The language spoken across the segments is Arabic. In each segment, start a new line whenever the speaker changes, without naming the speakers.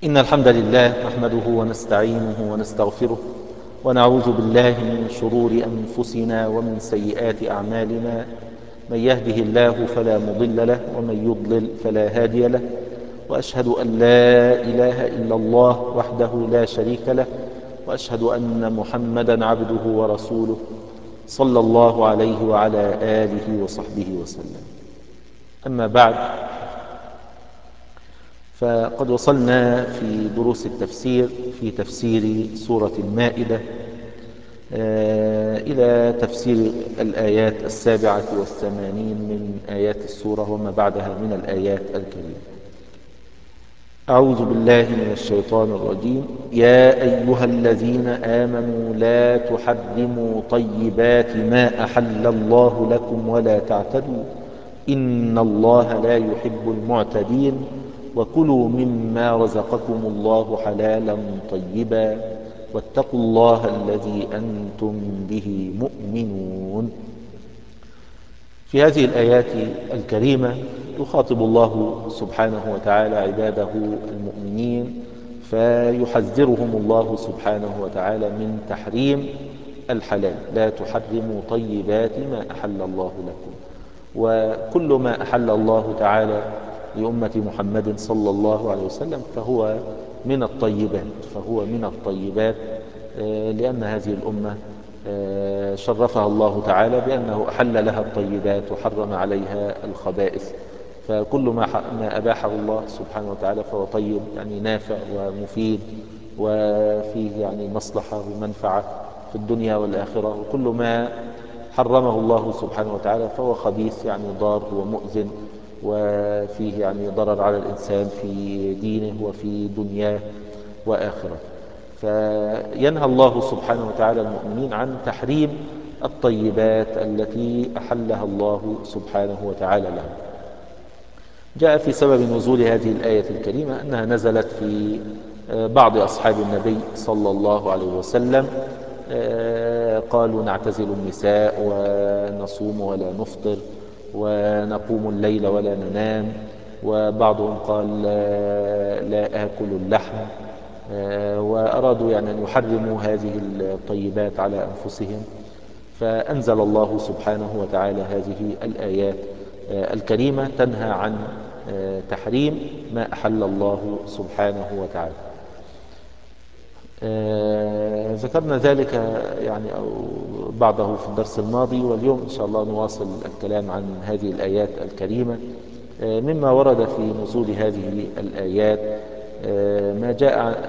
إن الحمد لله نحمده ونستعينه ونستغفره ونعوذ بالله من شرور أنفسنا ومن سيئات أعمالنا. من يهده الله فلا مضل له ومن يضلل فلا هادي له، وأشهد أن لا إله إلا الله وحده لا شريك له، وأشهد أن محمدا عبده ورسوله صلى الله عليه وعلى آله وصحبه وسلم. أما بعد، فقد وصلنا في دروس التفسير في تفسير سورة المائدة إلى تفسير الآيات 87 من آيات السورة وما بعدها من الآيات الكريمة. أعوذ بالله من الشيطان الرجيم. يا أيها الذين آمنوا لا تحرموا طيبات ما أحل الله لكم ولا تعتدوا إن الله لا يحب المعتدين وكلوا مما رزقكم الله حلالا طيبا واتقوا الله الذي أنتم به مؤمنون. في هذه الآيات الكريمة يخاطب الله سبحانه وتعالى عباده المؤمنين، فيحذرهم الله سبحانه وتعالى من تحريم الحلال. لا تحرموا طيبات ما أحل الله لكم. وكل ما أحل الله تعالى لأمة محمد صلى الله عليه وسلم فهو من الطيبات، لأن هذه الأمة شرفها الله تعالى بأنه أحل لها الطيبات وحرم عليها الخبائث. فكل ما أباحه الله سبحانه وتعالى فهو طيب، يعني نافع ومفيد وفيه يعني مصلحة ومنفعة في الدنيا والآخرة. وكل ما حرمه الله سبحانه وتعالى فهو خبيث، يعني ضار ومؤذن وفيه يعني ضرر على الإنسان في دينه وفي دنياه وآخرته. فينهى الله سبحانه وتعالى المؤمنين عن تحريم الطيبات التي أحلها الله سبحانه وتعالى لهم. جاء في سبب نزول هذه الآية الكريمة أنها نزلت في بعض أصحاب النبي صلى الله عليه وسلم، قالوا نعتزل النساء ونصوم ولا نفطر ونقوم الليل ولا ننام. وبعضهم قال لا آكل اللحم، وأرادوا يعني أن يحرموا هذه الطيبات على أنفسهم. فأنزل الله سبحانه وتعالى هذه الآيات الكريمة تنهى عن تحريم ما أحل الله سبحانه وتعالى. ذكرنا ذلك يعني أو بعضه في الدرس الماضي، واليوم إن شاء الله نواصل الكلام عن هذه الآيات الكريمة. مما ورد في نزول هذه الآيات ما جاء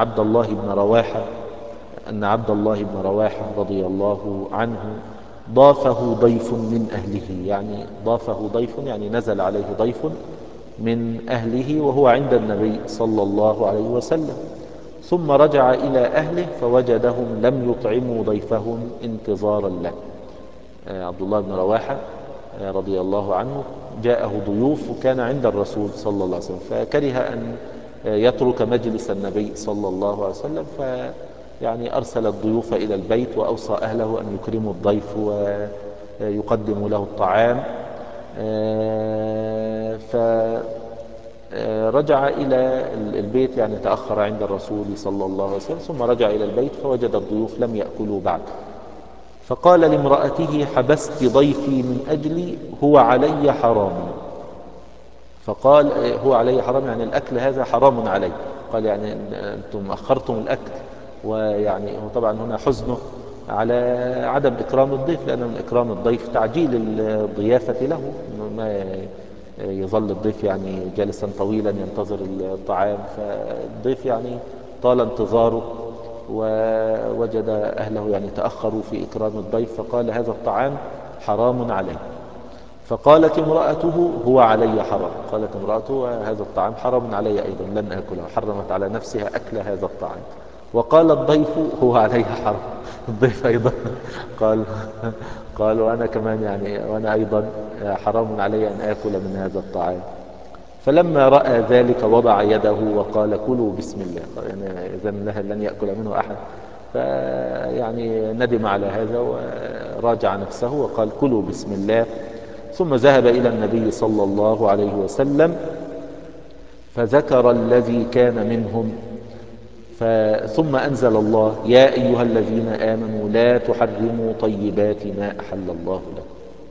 أن عبد الله بن رواحة رضي الله عنه ضافه ضيف من أهله، يعني ضافه ضيف يعني نزل عليه ضيف من أهله وهو عند النبي صلى الله عليه وسلم، ثم رجع إلى أهله فوجدهم لم يطعموا ضيفهم انتظارا له. عبد الله بن رواحة رضي الله عنه جاءه ضيوف وكان عند الرسول صلى الله عليه وسلم، فكره أن يترك مجلس النبي صلى الله عليه وسلم، يعني أرسل الضيوف إلى البيت وأوصى أهله أن يكرموا الضيف ويقدموا له الطعام. فرجع إلى البيت، يعني تأخر عند الرسول صلى الله عليه وسلم، ثم رجع إلى البيت فوجد الضيوف لم يأكلوا بعد. فقال لامرأته حبست ضيفي من أجلي هو علي حرام. فقال هو علي حرام يعني الأكل هذا حرام علي. قال يعني أنتم أخرتم الأكل، ويعني هو طبعا هنا حزنه على عدم إكرام الضيف، لأن من إكرام الضيف تعجيل الضيافة له، ما يظل الضيف يعني جالسا طويلا ينتظر الطعام. فالضيف يعني طال انتظاره ووجد أهله يعني تأخروا في إكرام الضيف، فقال هذا الطعام حرام علي. فقالت امرأته هو علي حرام. قالت امرأته هذا الطعام حرام علي أيضا، لن أكله. حرمت على نفسها أكل هذا الطعام. وقال الضيف هو علي حرام. الضيف أيضا قال وأنا كمان يعني وأنا أيضا حرام علي أن آكل من هذا الطعام. فلما رأى ذلك وضع يده وقال كلوا بسم الله. يعني إذن لن يأكل منه أحد، فيعني ندم على هذا وراجع نفسه وقال كلوا بسم الله. ثم ذهب إلى النبي صلى الله عليه وسلم فذكر الذي كان منهم. ثم أنزل الله: يا أيها الذين آمنوا لا تحرموا طيبات ما أحل الله لكم.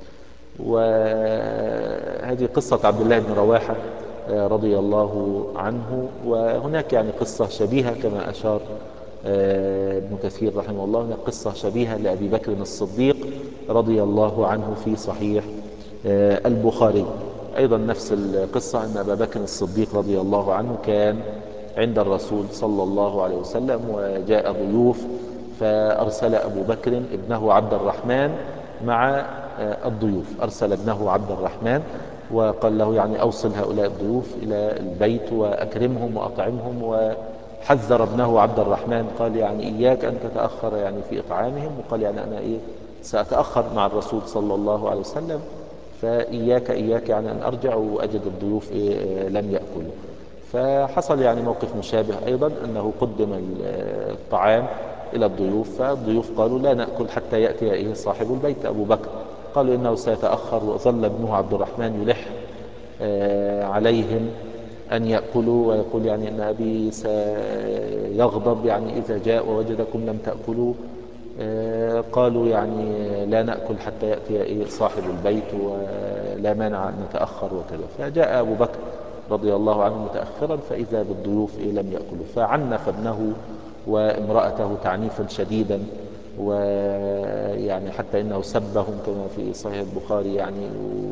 وهذه قصة عبد الله بن رواحة رضي الله عنه. وهناك يعني قصة شبيهة كما أشار ابن كثير رحمه الله، هناك قصة شبيهة لأبي بكر الصديق رضي الله عنه في صحيح البخاري. أيضا نفس القصة، أن أبا بكر الصديق رضي الله عنه كان عند الرسول صلى الله عليه وسلم وجاء ضيوف، فأرسل أبو بكر ابنه عبد الرحمن مع الضيوف. أرسل ابنه عبد الرحمن وقال له يعني أوصل هؤلاء الضيوف إلى البيت وأكرمهم وأطعمهم. وحذر ابنه عبد الرحمن، قال يعني إياك أن تتأخر يعني في إطعامهم، وقال يعني أنا سأتأخر مع الرسول صلى الله عليه وسلم، فإياك يعني أن أرجع وأجد الضيوف لم يأكلوا. فحصل يعني موقف مشابه أيضا، أنه قدم الطعام إلى الضيوف، فالضيوف قالوا لا نأكل حتى يأتي صاحب البيت أبو بكر. قالوا إنه سيتأخر، وظل ابنه عبد الرحمن يلح عليهم أن يأكلوا، ويقول يعني إن أبي سيغضب يعني إذا جاء ووجدكم لم تأكلوا. قالوا يعني لا نأكل حتى يأتي صاحب البيت، ولا مانع أن نتأخر وكذا. فجاء أبو بكر رضي الله عنه متأخرا، فإذا بالضيوف لم يأكلوا، فعنف ابنه وامرأته تعنيفا شديدا، ويعني حتى إنه سبهم كما في صحيح البخاري يعني،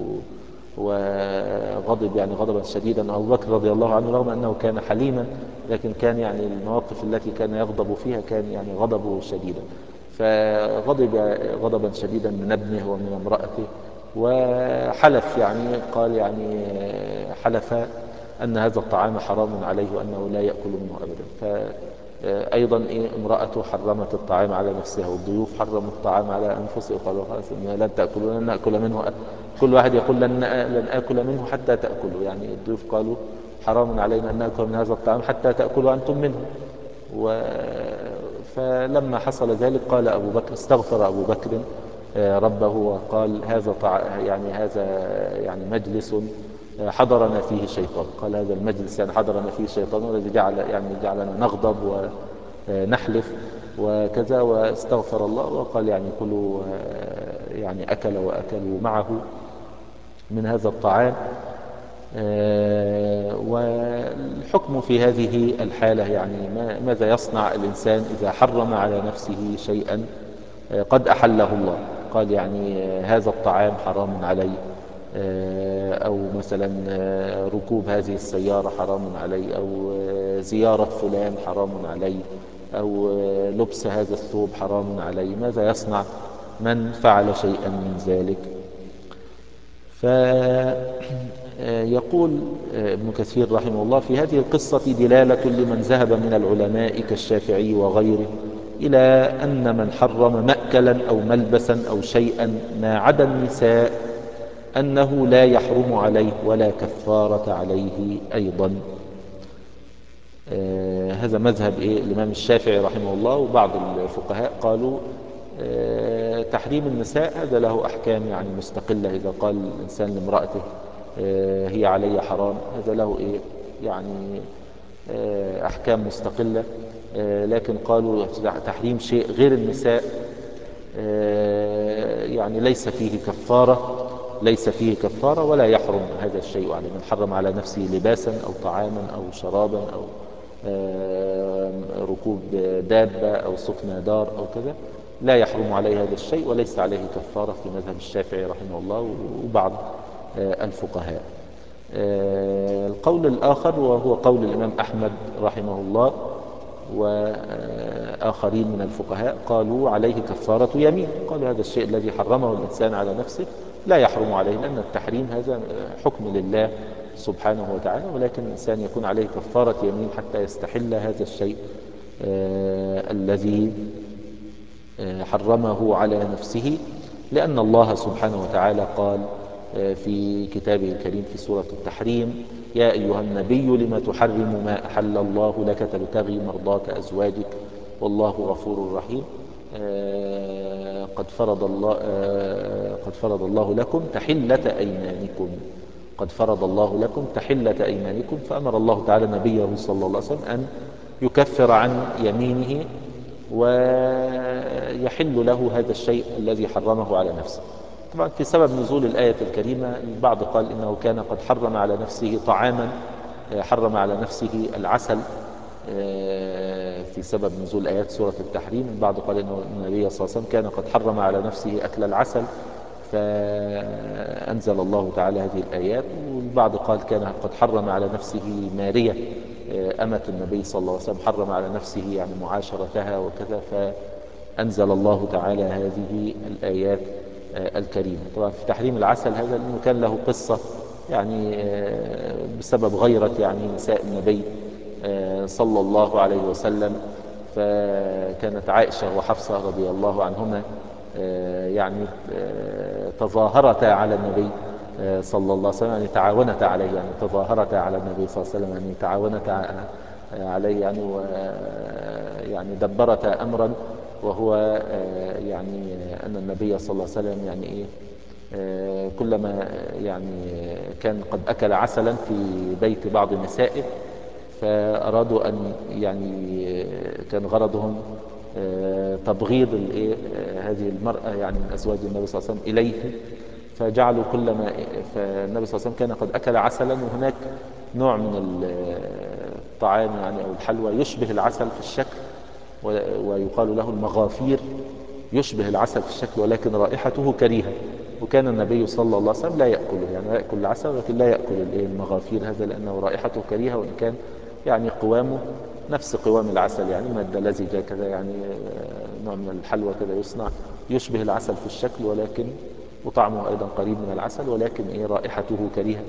وغضب يعني غضبا شديدا. أبو بكر رضي الله عنه رغم أنه كان حليما، لكن كان يعني المواقف التي كان يغضب فيها كان يعني غضبه شديدا. فغضب غضبا شديدا من ابنه ومن امرأته، وحلف يعني قال يعني حلف أن هذا الطعام حرام عليه وأنه لا يأكل منه أبدا. فأيضا امرأته حرمت الطعام على نفسها، والضيوف حرموا الطعام على أنفسهم، قالوا خلاص لن تأكلوا لن نأكل منه. كل واحد يقول لن آكل منه حتى تأكلوا، يعني الضيوف قالوا حرام علينا أن نأكل من هذا الطعام حتى تأكلوا أنتم منه. فلما حصل ذلك قال أبو بكر، استغفر أبو بكر ربه وقال هذا يعني مجلس حضرنا فيه شيطان. قال هذا المجلس يعني حضرنا فيه شيطان، والذي جعلنا نغضب ونحلف وكذا. واستغفر الله وقال يعني كلوا، يعني أكل وأكلوا معه من هذا الطعام. والحكم في هذه الحالة يعني ماذا يصنع الإنسان إذا حرم على نفسه شيئا قد أحله الله؟ قال يعني هذا الطعام حرام علي، أو مثلا ركوب هذه السيارة حرام علي، أو زيارة فلان حرام علي، أو لبس هذا الثوب حرام علي. ماذا يصنع من فعل شيئا من ذلك؟ فيقول ابن كثير رحمه الله: في هذه القصة دلالة لمن ذهب من العلماء كالشافعي وغيره إلى أن من حرم مأكلا أو ملبسا أو شيئا ما عدا النساء أنه لا يحرم عليه ولا كفارة عليه أيضا. هذا مذهب الإمام الشافعي رحمه الله. وبعض الفقهاء قالوا تحريم النساء هذا له أحكام يعني مستقلة. إذا قال الإنسان لامرأته هي علي حرام، هذا له يعني أحكام مستقلة. لكن قالوا تحريم شيء غير النساء يعني ليس فيه كفارة ولا يحرم هذا الشيء عليه. من حرم على نفسه لباسا أو طعاما أو شرابا أو ركوب دابة أو سكن دار أو كذا، لا يحرم عليه هذا الشيء وليس عليه كفارة في مذهب الشافعي رحمه الله وبعض الفقهاء. القول الآخر وهو قول الإمام أحمد رحمه الله وآخرين من الفقهاء، قالوا عليه كفارة يمين. قالوا هذا الشيء الذي حرمه الإنسان على نفسه لا يحرم عليه، لأن التحريم هذا حكم لله سبحانه وتعالى، ولكن الإنسان يكون عليه كفارة يمين حتى يستحل هذا الشيء الذي حرمه على نفسه. لأن الله سبحانه وتعالى قال في كتابه الكريم في سورة التحريم: يا أيها النبي لم تحرم ما أحل الله لك تبتغي مرضات أزواجك والله غفور رحيم. قد فرض الله لكم تحلة أيمانكم. قد فرض الله لكم تحلة أيمانكم. فأمر الله تعالى نبيه صلى الله عليه وسلم أن يكفر عن يمينه ويحل له هذا الشيء الذي حرمه على نفسه. طبعا في سبب نزول الآية الكريمة البعض قال إنه كان قد حرم على نفسه طعاما، حرم على نفسه العسل في سبب نزول آيات سورة التحريم. البعض قال إنه النبي صلى الله عليه وسلم كان قد حرم على نفسه أكل العسل فأنزل الله تعالى هذه الآيات. والبعض قال كان قد حرم على نفسه مارية أمة النبي صلى الله عليه وسلم، حرم على نفسه يعني معاشرتها وكذا، فأنزل الله تعالى هذه الآيات الكريمة. طبعا في تحريم العسل هذا لأنه كان له قصة يعني بسبب غيرة يعني نساء النبي صلى الله عليه وسلم. فكانت عائشة وحفصة رضي الله عنهما يعني تظاهرتا على النبي صلى الله عليه وسلم، يعني تعاونتا عليه، يعني تظاهرتا على النبي صلى الله عليه وسلم، يعني تعاونتا عليه يعني يعني دبرتا أمرا، وهو يعني أن النبي صلى الله عليه وسلم يعني إيه كلما يعني كان قد أكل عسلا في بيت بعض نسائه فأرادوا أن يعني كان غرضهم تبغيض هذه المرأة يعني من أزواج النبي صلى الله عليه وسلم إليه، فجعلوا كلما فالنبي صلى الله عليه وسلم كان قد أكل عسلا، وهناك نوع من الطعام يعني أو الحلوى يشبه العسل في الشكل ويقال له المغافير، يشبه العسل في الشكل ولكن رائحته كريهة. وكان النبي صلى الله عليه وسلم لا يأكله، يعني لا يأكل العسل ولكن لا يأكل المغافير هذا لأنه رائحته كريهة، وإن كان يعني قوامه نفس قوام العسل، يعني مادة لزجة كذا، يعني نوع من الحلوى كذا يصنع يشبه العسل في الشكل ولكن وطعمه أيضا قريب من العسل ولكن رائحته كريهة.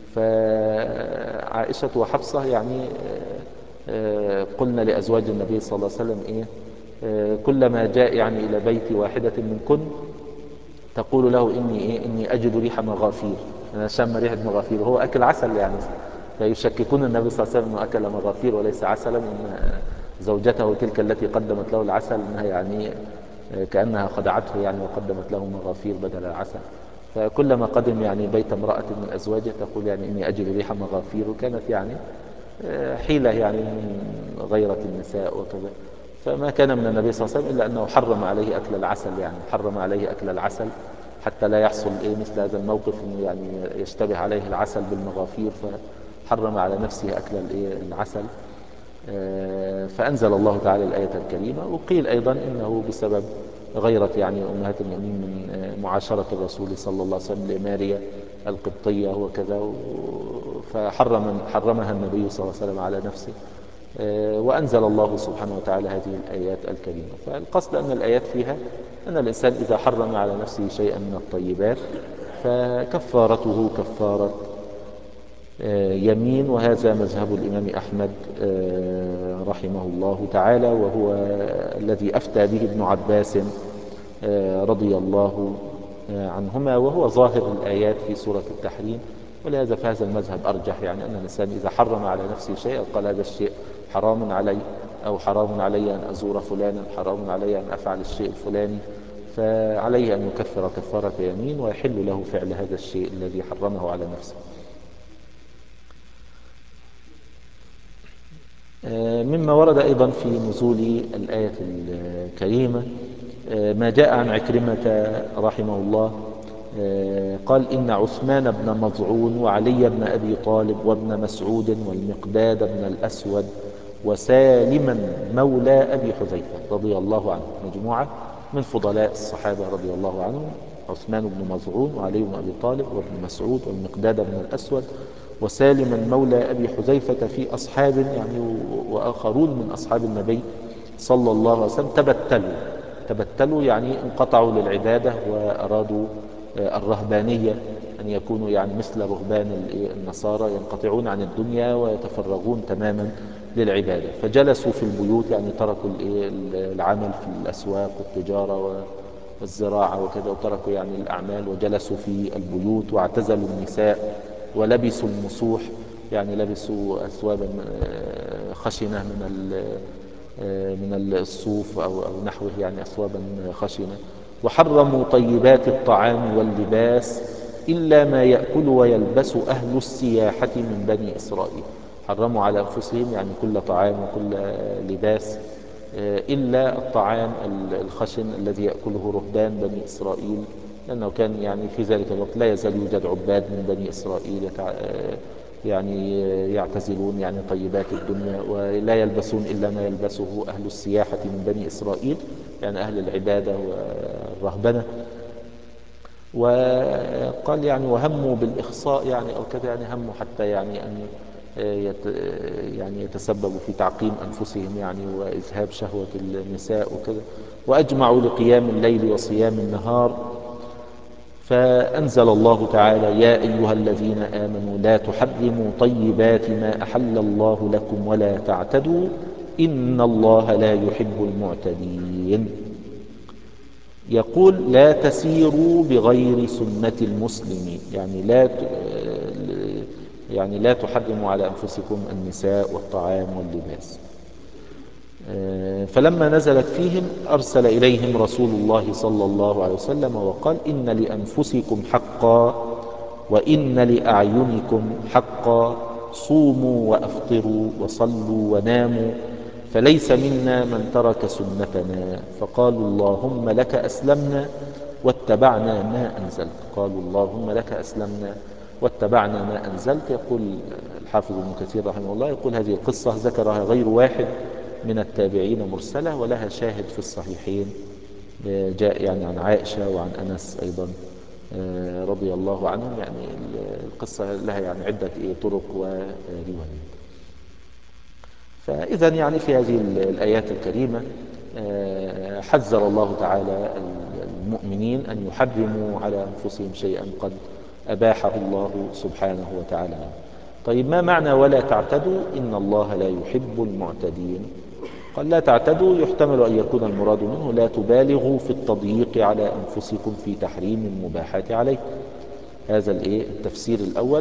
فعائشة وحفصة يعني قلنا لأزواج النبي صلى الله عليه وسلم كلما جاء يعني إلى بيت واحدة منكن تقول له إني أجد ريح مغافير، أنا شم ريحة مغافير، وهو أكل عسل يعني. فيشككون النبي صلى الله عليه وسلم أنه أكل مغافير وليس عسلا، وأن زوجته تلك التي قدمت له العسل أنها يعني كأنها خدعته يعني وقدمت له مغافير بدل العسل. فكلما قدم يعني بيت امرأة من أزواجه تقول يعني إني أجد ريح مغافير، وكانت يعني حيلة يعني من غيرة النساء وكذا. فما كان من النبي صلى الله عليه وسلم إلا أنه حرم عليه أكل العسل، يعني حرم عليه أكل العسل حتى لا يحصل مثل هذا الموقف أنه يعني يشتبه عليه العسل بالمغافير، فحرم على نفسه أكل العسل. فأنزل الله تعالى الآية الكريمة. وقيل أيضا إنه بسبب غيرة يعني أمهات المؤمنين من معاشرة الرسول صلى الله عليه وسلم لماريا القبطية وكذا، فحرمها النبي صلى الله عليه وسلم على نفسه. وأنزل الله سبحانه وتعالى هذه الآيات الكريمة. فالقصد أن الآيات فيها أن الإنسان إذا حرم على نفسه شيئا من الطيبات فكفارته كفارة يمين. وهذا مذهب الإمام أحمد رحمه الله تعالى، وهو الذي أفتى به ابن عباس رضي الله عنهما، وهو ظاهر الآيات في سورة التحريم. ولهذا فهذا المذهب أرجح، يعني أن الإنسان إذا حرم على نفسه شيئا قال هذا الشيء حرام علي، أو حرام علي أن أزور فلانا، حرام علي أن أفعل الشيء الفلاني، فعليه أن يكفر كفارة يمين ويحل له فعل هذا الشيء الذي حرمه على نفسه. مما ورد أيضا في نزول الآية الكريمة ما جاء عن عكرمة رحمه الله قال إن عثمان بن مظعون وعلي بن أبي طالب وابن مسعود والمقداد بن الأسود وسالما مولى أبي حذيفة رضي الله عنه، مجموعة من فضلاء الصحابة رضي الله عنهم، عثمان بن مظعون وعلي بن أبي طالب وابن مسعود والمقداد بن الأسود وسالما مولى أبي حذيفة في أصحاب يعني وآخرون من أصحاب النبي صلى الله عليه وسلم تبتلوا يعني انقطعوا للعبادة وأرادوا الرهبانية، أن يكونوا يعني مثل رهبان النصارى ينقطعون عن الدنيا ويتفرغون تماما للعبادة. فجلسوا في البيوت، يعني تركوا العمل في الأسواق والتجارة والزراعة وكذا، وتركوا يعني الأعمال وجلسوا في البيوت واعتزلوا النساء ولبسوا المصوح، يعني لبسوا أثوابا خشنة من الصوف أو نحوه، يعني أثوابا خشنة. وحرموا طيبات الطعام واللباس إلا ما يأكل ويلبس أهل السياحة من بني إسرائيل. حرموا على أنفسهم يعني كل طعام وكل لباس إلا الطعام الخشن الذي يأكله رهبان بني إسرائيل، لأنه كان يعني في ذلك الوقت لا يزال يوجد عباد من بني إسرائيل يعني يعتزلون يعني طيبات الدنيا، ولا يلبسون إلا ما يلبسه أهل السياحة من بني إسرائيل، يعني أهل العبادة والرهبنة. وقال يعني وهموا بالإخصاء يعني أو كذا، يعني هموا حتى يعني أن يعني يتسببوا في تعقيم أنفسهم يعني وإذهاب شهوة النساء وكذا، وأجمعوا لقيام الليل وصيام النهار. فأنزل الله تعالى: يا أيها الذين آمنوا لا تحرموا طيبات ما أحل الله لكم ولا تعتدوا إن الله لا يحب المعتدين. يقول: لا تسيروا بغير سنة المسلمين، يعني لا تحرموا على أنفسكم النساء والطعام واللباس. فلما نزلت فيهم أرسل إليهم رسول الله صلى الله عليه وسلم وقال: إن لأنفسكم حقا وإن لأعينكم حقا، صوموا وأفطروا وصلوا وناموا، فليس منا من ترك سنتنا. فقالوا: اللهم لك أسلمنا واتبعنا ما أنزلت. قالوا: اللهم لك أسلمنا واتبعنا ما أنزلت. يقول الحافظ ابن كثير رحمه الله، يقول: هذه القصة ذكرها غير واحد من التابعين مرسلة، ولها شاهد في الصحيحين، جاء يعني عن عائشة وعن أنس أيضا رضي الله عنهم. يعني القصة لها يعني عدة طرق وروايات. فإذا يعني في هذه الآيات الكريمة حذر الله تعالى المؤمنين أن يحرموا على أنفسهم شيئا قد أباحه الله سبحانه وتعالى. طيب، ما معنى ولا تعتدوا إن الله لا يحب المعتدين؟ قال: لا تعتدوا يحتمل أن يكون المراد منه لا تبالغوا في التضييق على أنفسكم في تحريم المباحات عليكم. هذا التفسير الأول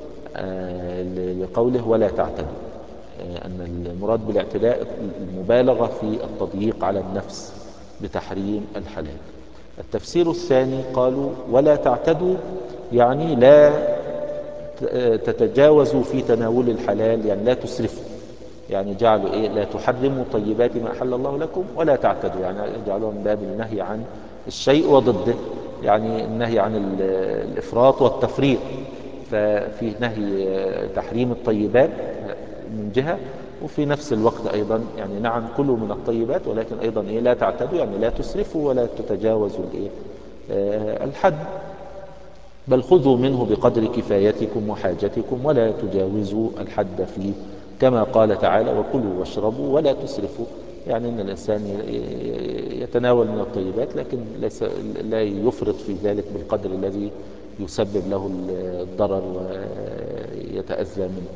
لقوله ولا تعتدوا، أن المراد بالاعتداء المبالغة في التضييق على النفس بتحريم الحلال. التفسير الثاني قالوا: ولا تعتدوا يعني لا تتجاوزوا في تناول الحلال، يعني لا تسرفوا، يعني جعلوا لا تحرموا طيبات ما أحل الله لكم ولا تعتدوا، يعني جعلوا من باب النهي عن الشيء وضده، يعني النهي عن الإفراط والتفريط. ففي نهي تحريم الطيبات من جهة، وفي نفس الوقت أيضا يعني نعم كلوا من الطيبات، ولكن أيضا لا تعتدوا، يعني لا تسرفوا ولا تتجاوزوا الحد، بل خذوا منه بقدر كفايتكم وحاجتكم ولا تجاوزوا الحد فيه، كما قال تعالى: وكلوا واشربوا ولا تسرفوا. يعني أن الإنسان يتناول من الطيبات، لكن لا يفرط في ذلك بالقدر الذي يسبب له الضرر ويتأذى منه.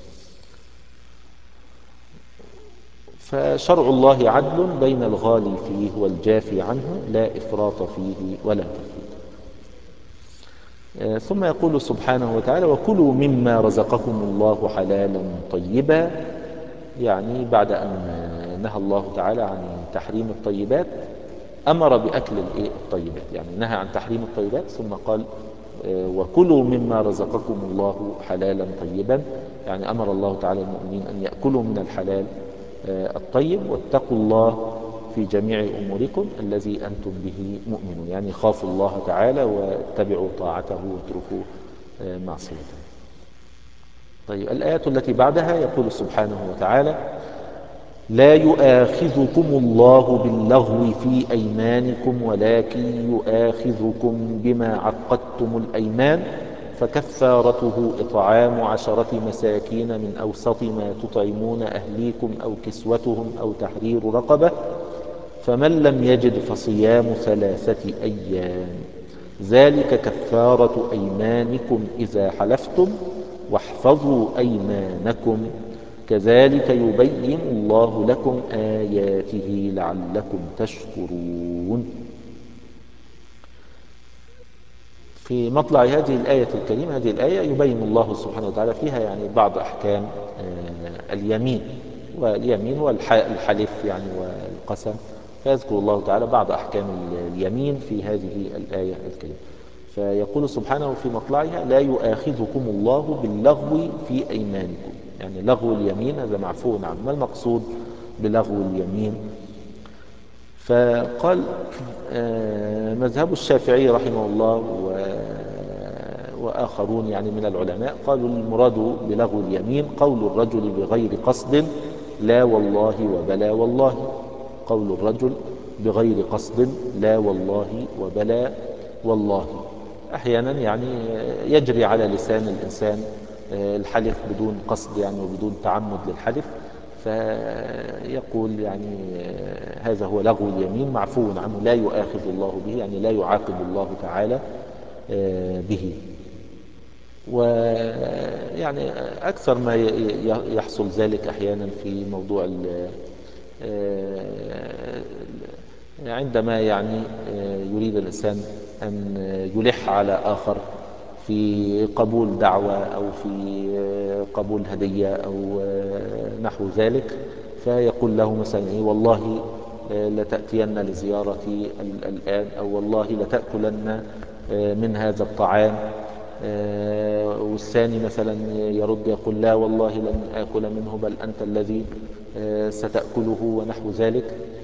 فشرع الله عدل بين الغالي فيه والجافي عنه، لا إفراط فيه ولا تفريط. ثم يقول سبحانه وتعالى: وكلوا مما رزقكم الله حلالا طيبا. يعني بعد أن نهى الله تعالى عن تحريم الطيبات أمر بأكل الطيبات، يعني نهى عن تحريم الطيبات ثم قال: وكلوا مما رزقكم الله حلالا طيبا، يعني أمر الله تعالى المؤمنين أن يأكلوا من الحلال الطيب، واتقوا الله في جميع أموركم الذي أنتم به مؤمنون، يعني خافوا الله تعالى واتبعوا طاعته واتركوا معصيته. طيب، الآيات التي بعدها يقول سبحانه وتعالى: لا يؤاخذكم الله باللغو في أيمانكم ولكن يؤاخذكم بما عقدتم الأيمان، فكفارته إطعام 10 مساكين من أوسط ما تطعمون أهليكم أو كسوتهم أو تحرير رقبة، فمن لم يجد فصيام 3 أيام، ذلك كفارة أيمانكم إذا حلفتم، واحفظوا أيمانكم، كذلك يبين الله لكم آياته لعلكم تشكرون. في مطلع هذه الآية الكريمة، هذه الآية يبين الله سبحانه وتعالى فيها يعني بعض أحكام اليمين، واليمين والحلف يعني والقسم، فيذكر الله تعالى بعض أحكام اليمين في هذه الآية الكريمة. فيقول سبحانه في مطلعها: لا يؤاخذكم الله باللغو في أيمانكم. يعني لغو اليمين هذا معفو عنه. ما المقصود بلغو اليمين؟ فقال مذهب الشافعي رحمه الله وآخرون يعني من العلماء قالوا المراد بلغو اليمين قول الرجل بغير قصد لا والله وبلا والله. قول الرجل بغير قصد لا والله وبلا والله. أحيانا يعني يجري على لسان الإنسان الحلف بدون قصد يعني وبدون تعمد للحلف، فيقول يعني هذا هو لغو اليمين معفو عنه لا يؤاخذ الله به، يعني لا يعاقب الله تعالى به. ويعني أكثر ما يحصل ذلك أحيانا في موضوع عندما يعني يريد الإنسان أن يلح على آخر في قبول دعوة أو في قبول هدية أو نحو ذلك، فيقول له مثلا إيه: والله لتأتين لزيارتي الآن، أو والله لتأكلن من هذا الطعام. والثاني مثلا يرد يقول: لا والله لن آكل منه، بل أنت الذي ستأكله، ونحو ذلك.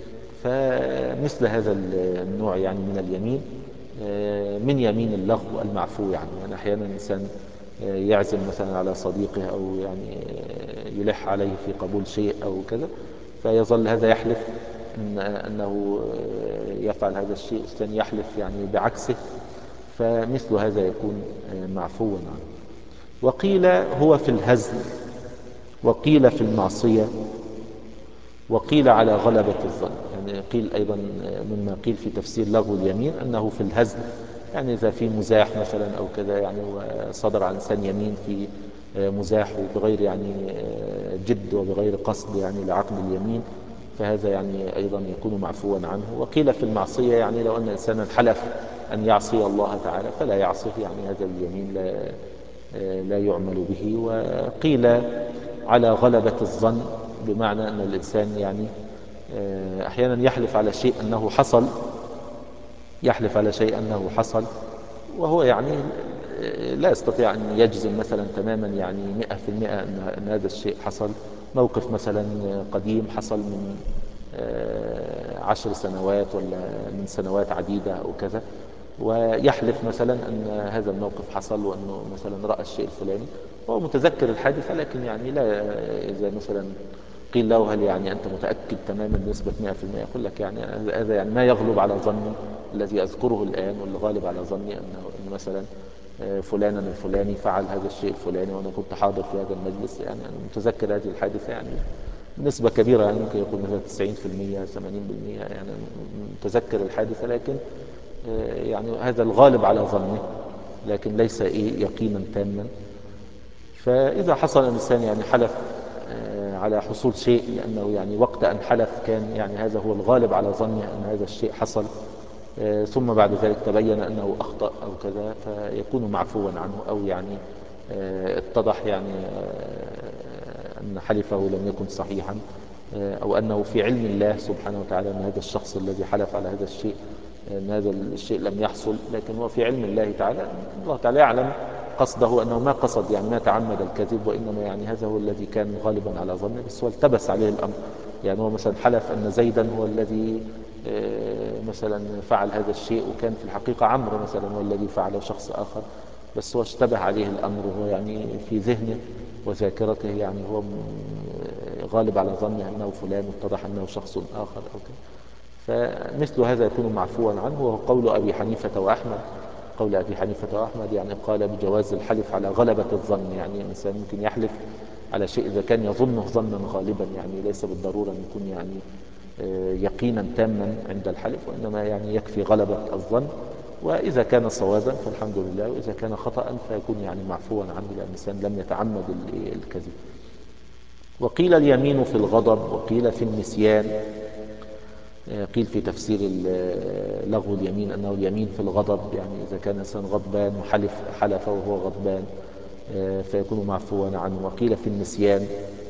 فمثل هذا النوع يعني من اليمين من يمين اللغو المعفو عنه. يعني أحيانا الإنسان يعزم مثلا على صديقه أو يعني يلح عليه في قبول شيء أو كذا، فيظل هذا يحلف أنه يفعل هذا الشيء، الثاني يحلف يعني بعكسه، فمثل هذا يكون معفوا عنه. وقيل هو في الهزل، وقيل في المعصية، وقيل على غلبة الظن. يعني قيل أيضا مما قيل في تفسير لغو اليمين أنه في الهزل، يعني إذا في مزاح مثلا أو كذا يعني وصدر عن إنسان يمين في مزاح وبغير يعني جد وبغير قصد يعني لعقد اليمين، فهذا يعني أيضا يكون معفوا عنه. وقيل في المعصية يعني لو أن إنسانا حلف أن يعصي الله تعالى فلا يعصيه، يعني هذا اليمين لا يعمل به. وقيل على غلبة الظن، بمعنى أن الإنسان يعني أحيانا يحلف على شيء أنه حصل، يحلف على شيء أنه حصل وهو يعني لا يستطيع أن يجزم مثلا تماما يعني 100% أن هذا الشيء حصل. موقف مثلا قديم حصل من 10 سنوات ولا من سنوات عديدة أو كذا، ويحلف مثلا أن هذا الموقف حصل وأنه مثلا رأى الشيء الفلاني، وهو متذكر الحادثة، لكن يعني لا، إذا مثلا قيل له: هل يعني أنت متأكد تماما بنسبة 100%؟ يقول لك يعني هذا يعني ما يغلب على ظني، الذي أذكره الآن والغالب على ظني أن مثلا فلانا الفلاني فعل هذا الشيء الفلاني وأنا كنت حاضر في هذا المجلس، يعني أنا متذكر هذه الحادثة يعني بنسبة كبيرة، يعني ممكن يقول مثلا 90% 80%، يعني متذكر الحادثة، لكن يعني هذا الغالب على ظنه، لكن ليس يقينا تاما. فإذا حصل الإنسان يعني حلف على حصول شيء، لأنه يعني وقت أن حلف كان يعني هذا هو الغالب على ظنه أن هذا الشيء حصل، ثم بعد ذلك تبين أنه أخطأ أو كذا، فيكون معفوا عنه، أو يعني اتضح يعني أن حلفه لم يكن صحيحا، أو أنه في علم الله سبحانه وتعالى أن هذا الشخص الذي حلف على هذا الشيء أن هذا الشيء لم يحصل، لكن هو في علم الله تعالى، الله تعالى يعلم قصده أنه ما قصد يعني ما تعمد الكذب، وإنما يعني هذا هو الذي كان غالبا على ظنه، بس هو التبس عليه الأمر. يعني هو مثلا حلف أن زيدا هو الذي مثلا فعل هذا الشيء، وكان في الحقيقة عمرو مثلا هو الذي فعله شخص آخر، بس هو اشتبه عليه الأمر، وهو يعني في ذهنه وذاكرته يعني هو غالب على ظنه أنه فلان، واتضح أنه شخص آخر أو كذا. فمثل هذا يكون معفوا عنه. وهو قول أبي حنيفة وأحمد. قول أبي حنيفة وأحمد يعني قال بجواز الحلف على غلبة الظن، يعني الإنسان ممكن يحلف على شيء إذا كان يظنه ظنا غالبا، يعني ليس بالضرورة أن يكون يعني يقينا تاما عند الحلف، وإنما يعني يكفي غلبة الظن. وإذا كان صوابا فالحمد لله، وإذا كان خطأ فيكون يعني معفوا عنه، لأن الإنسان لم يتعمد الكذب. وقيل اليمين في الغضب، وقيل في النسيان. قيل في تفسير لغو اليمين أنه اليمين في الغضب، يعني إذا كان إنسان غضبان وحلف وهو غضبان فيكون معفوا عنه. وقيل في النسيان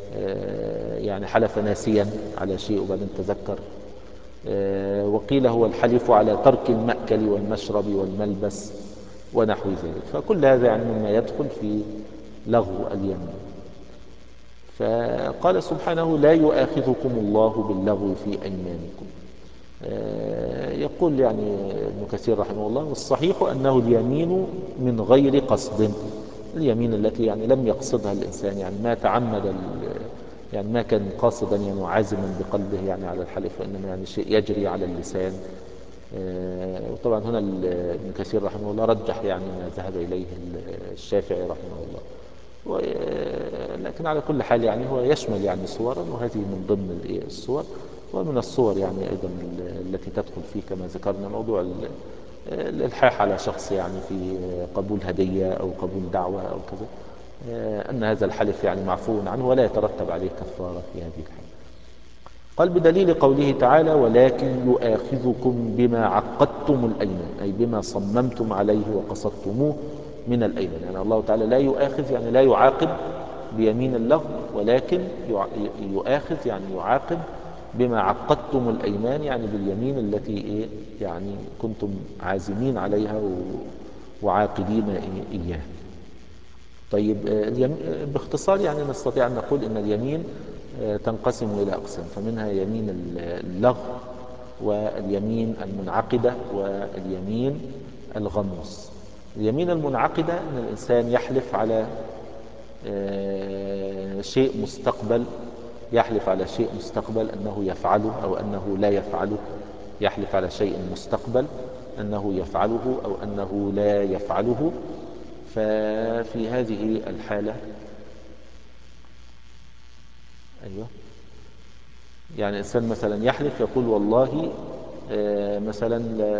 يعني حلف ناسيا على شيء وبعدين تذكر. وقيل هو الحلف على ترك المأكل والمشرب والملبس، ونحو ذلك. فكل هذا يعني مما يدخل في لغو اليمين. فقال سبحانه لا يؤاخذكم الله باللغو في أيمانكم. يقول يعني ابن كثير رحمه الله والصحيح أنه اليمين من غير قصد، اليمين التي يعني لم يقصدها الإنسان، يعني ما تعمد يعني ما كان قاصدا يعني وعازما بقلبه يعني على الحلف، وإنما يعني شيء يجري على اللسان. وطبعا هنا ابن كثير رحمه الله رجح يعني ما ذهب إليه الشافعي رحمه الله. لكن على كل حال يعني هو يشمل يعني صورا، وهذه من ضمن الصور. ومن الصور يعني أيضا التي تدخل فيه كما ذكرنا موضوع الإلحاح على شخص يعني في قبول هدية أو قبول دعوة أو كذا، أن هذا الحلف يعني معفو عنه ولا يترتب عليه كفارة في هذه الحالة. قال بدليل قوله تعالى ولكن يؤاخذكم بما عقدتم الأيمان، أي بما صممتم عليه وقصدتموه من الأيمان. يعني الله تعالى لا يؤاخذ يعني لا يعاقب بيمين اللغو، ولكن يؤاخذ يعني يعاقب بما عقدتم الأيمان، يعني باليمين التي يعني كنتم عازمين عليها وعاقدين إياها. طيب باختصار يعني نستطيع أن نقول إن اليمين تنقسم إلى أقسام، فمنها يمين اللغو واليمين المنعقدة واليمين الغموس. اليمين المنعقدة أن الإنسان يحلف على شيء مستقبل، يحلف على شيء مستقبل أنه يفعله أو أنه لا يفعله، يحلف على شيء مستقبل أنه يفعله أو أنه لا يفعله. ففي هذه الحالة أيوة يعني إنسان مثلا يحلف يقول والله مثلا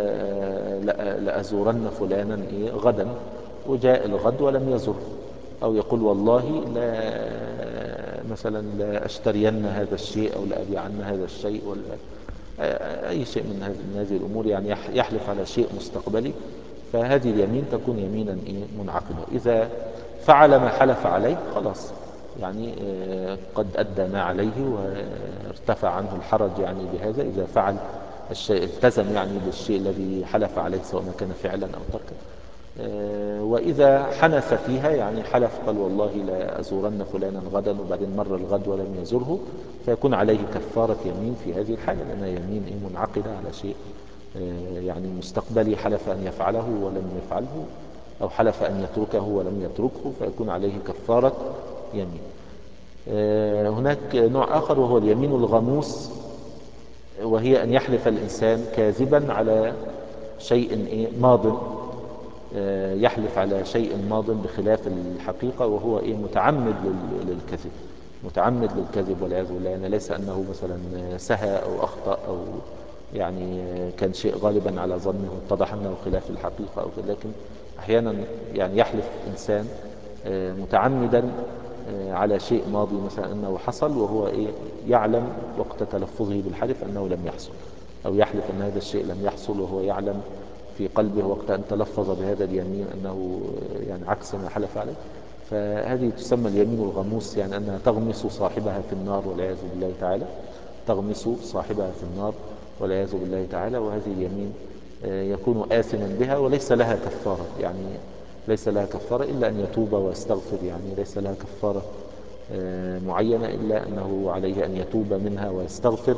لأزورن فلانا غدا، وجاء الغد ولم يزر. أو يقول والله لا مثلا لا أشترين هذا الشيء أو لأبيعن هذا الشيء ولا أي شيء من هذه الأمور، يعني يحلف على شيء مستقبلي. فهذه اليمين تكون يمينا منعقدة. إذا فعل ما حلف عليه خلاص يعني قد أدى ما عليه وارتفع عنه الحرج يعني بهذا. إذا فعل الشيء التزم يعني بالشيء الذي حلف عليه سواء ما كان فعلا أو تركا. وإذا حنث فيها يعني حلف قال والله لا أزورن فلانا غدا وبعدين مر الغد ولم يزره، فيكون عليه كفارة يمين في هذه الحالة، لأنها يمين منعقدة على شيء يعني مستقبلي حلف أن يفعله ولم يفعله، أو حلف أن يتركه ولم يتركه، فيكون عليه كفارة يمين. هناك نوع آخر وهو اليمين الغموس، وهي أن يحلف الإنسان كاذبا على شيء ماض، يحلف على شيء ماض بخلاف الحقيقة، وهو متعمد للكذب، متعمد للكذب والعياذ بالله. يعني ليس أنه مثلا سهى أو أخطأ أو يعني كان شيء غالبا على ظنه اتضح أنه خلاف الحقيقة أو كذا، لكن أحيانا يعني يحلف إنسان متعمدا على شيء ماضي مثلا أنه حصل، وهو يعلم وقت تلفظه بالحلف أنه لم يحصل، أو يحلف أن هذا الشيء لم يحصل وهو يعلم في قلبه وقت أن تلفظ بهذا اليمين أنه يعني عكس ما حلف عليه. فهذه تسمى اليمين الغموس، يعني أنها تغمس صاحبها في النار والعياذ بالله تعالى، تغمس صاحبها في النار والعياذ بالله تعالى. وهذه اليمين يكون آثما بها وليس لها كفارة، يعني ليس لها كفارة إلا أن يتوب ويستغفر، يعني ليس لها كفارة معينة إلا أنه عليه أن يتوب منها ويستغفر.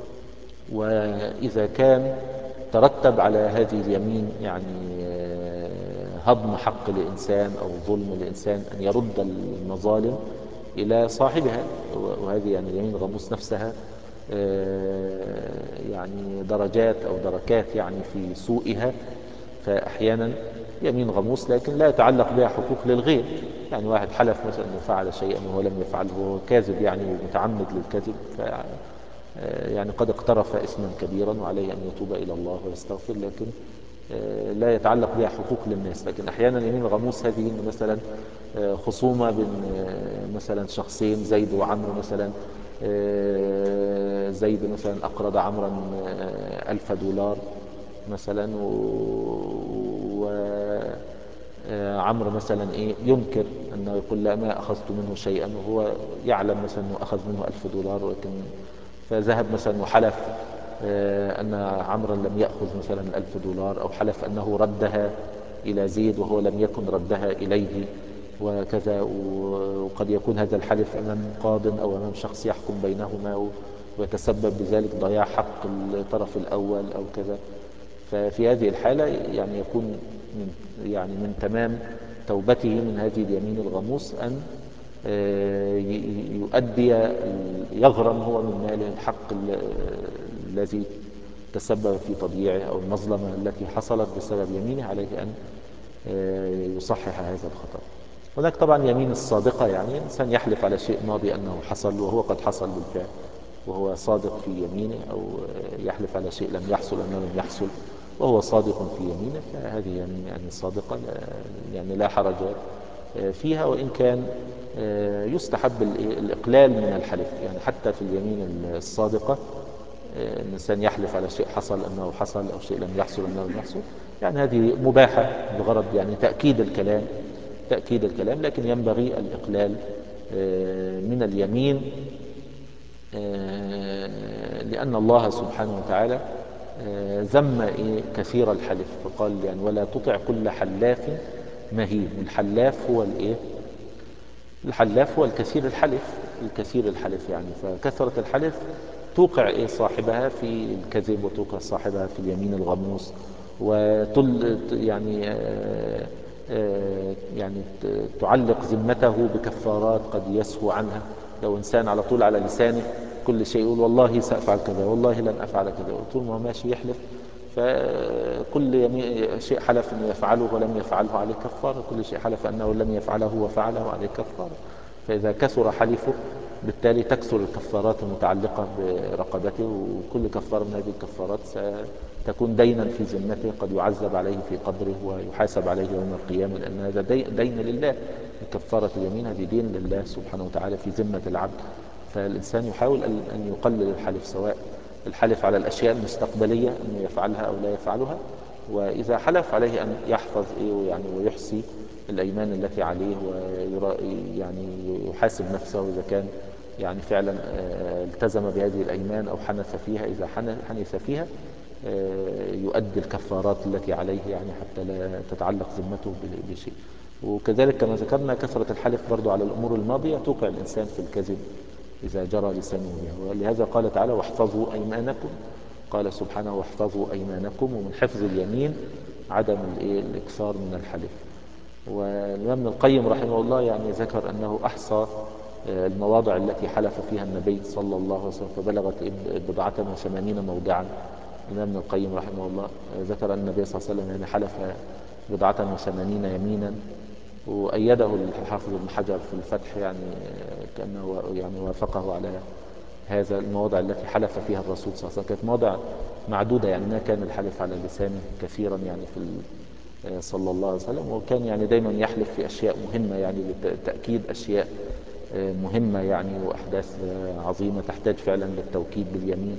وإذا كان ترتب على هذه اليمين يعني هضم حق الإنسان أو ظلم الإنسان، أن يرد المظالم إلى صاحبها. وهذه يعني اليمين الغموس نفسها يعني درجات أو دركات يعني في سوءها. فأحيانا يمين غموس لكن لا يتعلق بها حقوق للغير، يعني واحد حلف مثلا أنه فعل شيئا وهو لم يفعله وهو كاذب يعني ومتعمد للكذب، يعني قد اقترف إثما كبيرا وعليه أن يتوب إلى الله ويستغفر، لكن لا يتعلق بها حقوق للناس. لكن أحيانا اليمين الغموس هذه مثلا خصومة بين مثلا شخصين زيد وعمرو مثلا، زيد مثلا أقرض عمرا $1000 مثلا، وعمرو مثلا ينكر أنه يقول لا ما أخذت منه شيئا، وهو يعلم مثلا أنه أخذ منه $1000، ولكن فذهب مثلا وحلف أن عمرا لم يأخذ مثلا $1000، أو حلف أنه ردها إلى زيد وهو لم يكن ردها إليه وكذا. وقد يكون هذا الحلف أمام قاض أو أمام شخص يحكم بينهما ويتسبب بذلك ضياع حق الطرف الأول أو كذا. ففي هذه الحالة يعني يكون من تمام توبته من هذه اليمين الغموس أن يؤدي يغرم هو من ماله الحق الذي تسبب في تضييعه أو المظلمة التي حصلت بسبب يمينه، عليه أن يصحح هذا الخطأ. هناك طبعا يمين الصادقة، يعني إنسان يحلف على شيء ماضي أنه حصل وهو قد حصل بالفعل وهو صادق في يمينه، أو يحلف على شيء لم يحصل أنه لم يحصل وهو صادق في يمينه، فهذه يعني صادقة يعني لا حرج فيها. وإن كان يستحب الإقلال من الحلف، يعني حتى في اليمين الصادقة الإنسان يحلف على شيء حصل أنه حصل أو شيء لم يحصل أنه لم يحصل، يعني هذه مباحة بغرض يعني تأكيد الكلام، لكن ينبغي الإقلال من اليمين، لأن الله سبحانه وتعالى ذم كثير الحلف، فقال يعني ولا تطع كل حلاف مهين. الحلاف هو الكثير الحلف يعني، فكثرة الحلف توقع صاحبها في الكذب، وتوقع صاحبها في اليمين الغموس، يعني تعلق ذمته بكفارات قد يسهو عنها. لو إنسان على طول على لسانه كل شيء يقول والله سأفعل كذا، والله لن أفعل كذا، طول ما هو ماشي يحلف، فكل شيء حلف أنه يفعله ولم يفعله عليه كفارة، كل شيء حلف أنه لم يفعله وفعله عليه كفارة. فإذا كثر حلفه بالتالي تكثر الكفارات المتعلقة برقبته، وكل كفارة من هذه الكفارات ستكون دينا في ذمته قد يعذب عليه في قبره ويحاسب عليه يوم القيامة، لأن هذا دين لله. كفارة اليمين هذه دين لله سبحانه وتعالى في ذمة العبد. فالإنسان يحاول أن يقلل الحلف، سواء الحلف على الأشياء المستقبلية أنه يفعلها أو لا يفعلها، وإذا حلف عليه أن يحفظ يعني ويحصي الأيمان التي عليه، يعني يحاسب نفسه إذا كان يعني فعلا التزم بهذه الأيمان أو حنث فيها. إذا حنث فيها يؤدي الكفارات التي عليه، يعني حتى لا تتعلق ذمته بشيء. وكذلك كما ذكرنا كثرة الحلف برضو على الأمور الماضية توقع الإنسان في الكذب إذا جرى لسانه بها. ولهذا قال تعالى واحفظوا أيمانكم، قال سبحانه واحفظوا أيمانكم. ومن حفظ اليمين عدم الإكثار من الحلف. والإمام ابن القيم رحمه الله يعني ذكر أنه أحصى المواضع التي حلف فيها النبي صلى الله عليه وسلم فبلغت 87 موضعا. الإمام ابن القيم رحمه الله ذكر أن النبي صلى الله عليه وسلم يعني حلف 87 يمينا، وأيده الحافظ ابن حجر في الفتح، يعني كأنه يعني وافقه على هذا المواضع التي حلف فيها الرسول صلى الله عليه وسلم. كانت مواضع معدودة، يعني ما كان الحلف على لسانه كثيرا يعني صلى الله عليه وسلم، وكان يعني دايما يحلف في أشياء مهمة، يعني لتأكيد أشياء مهمة يعني، وأحداث عظيمة تحتاج فعلا للتوكيد باليمين.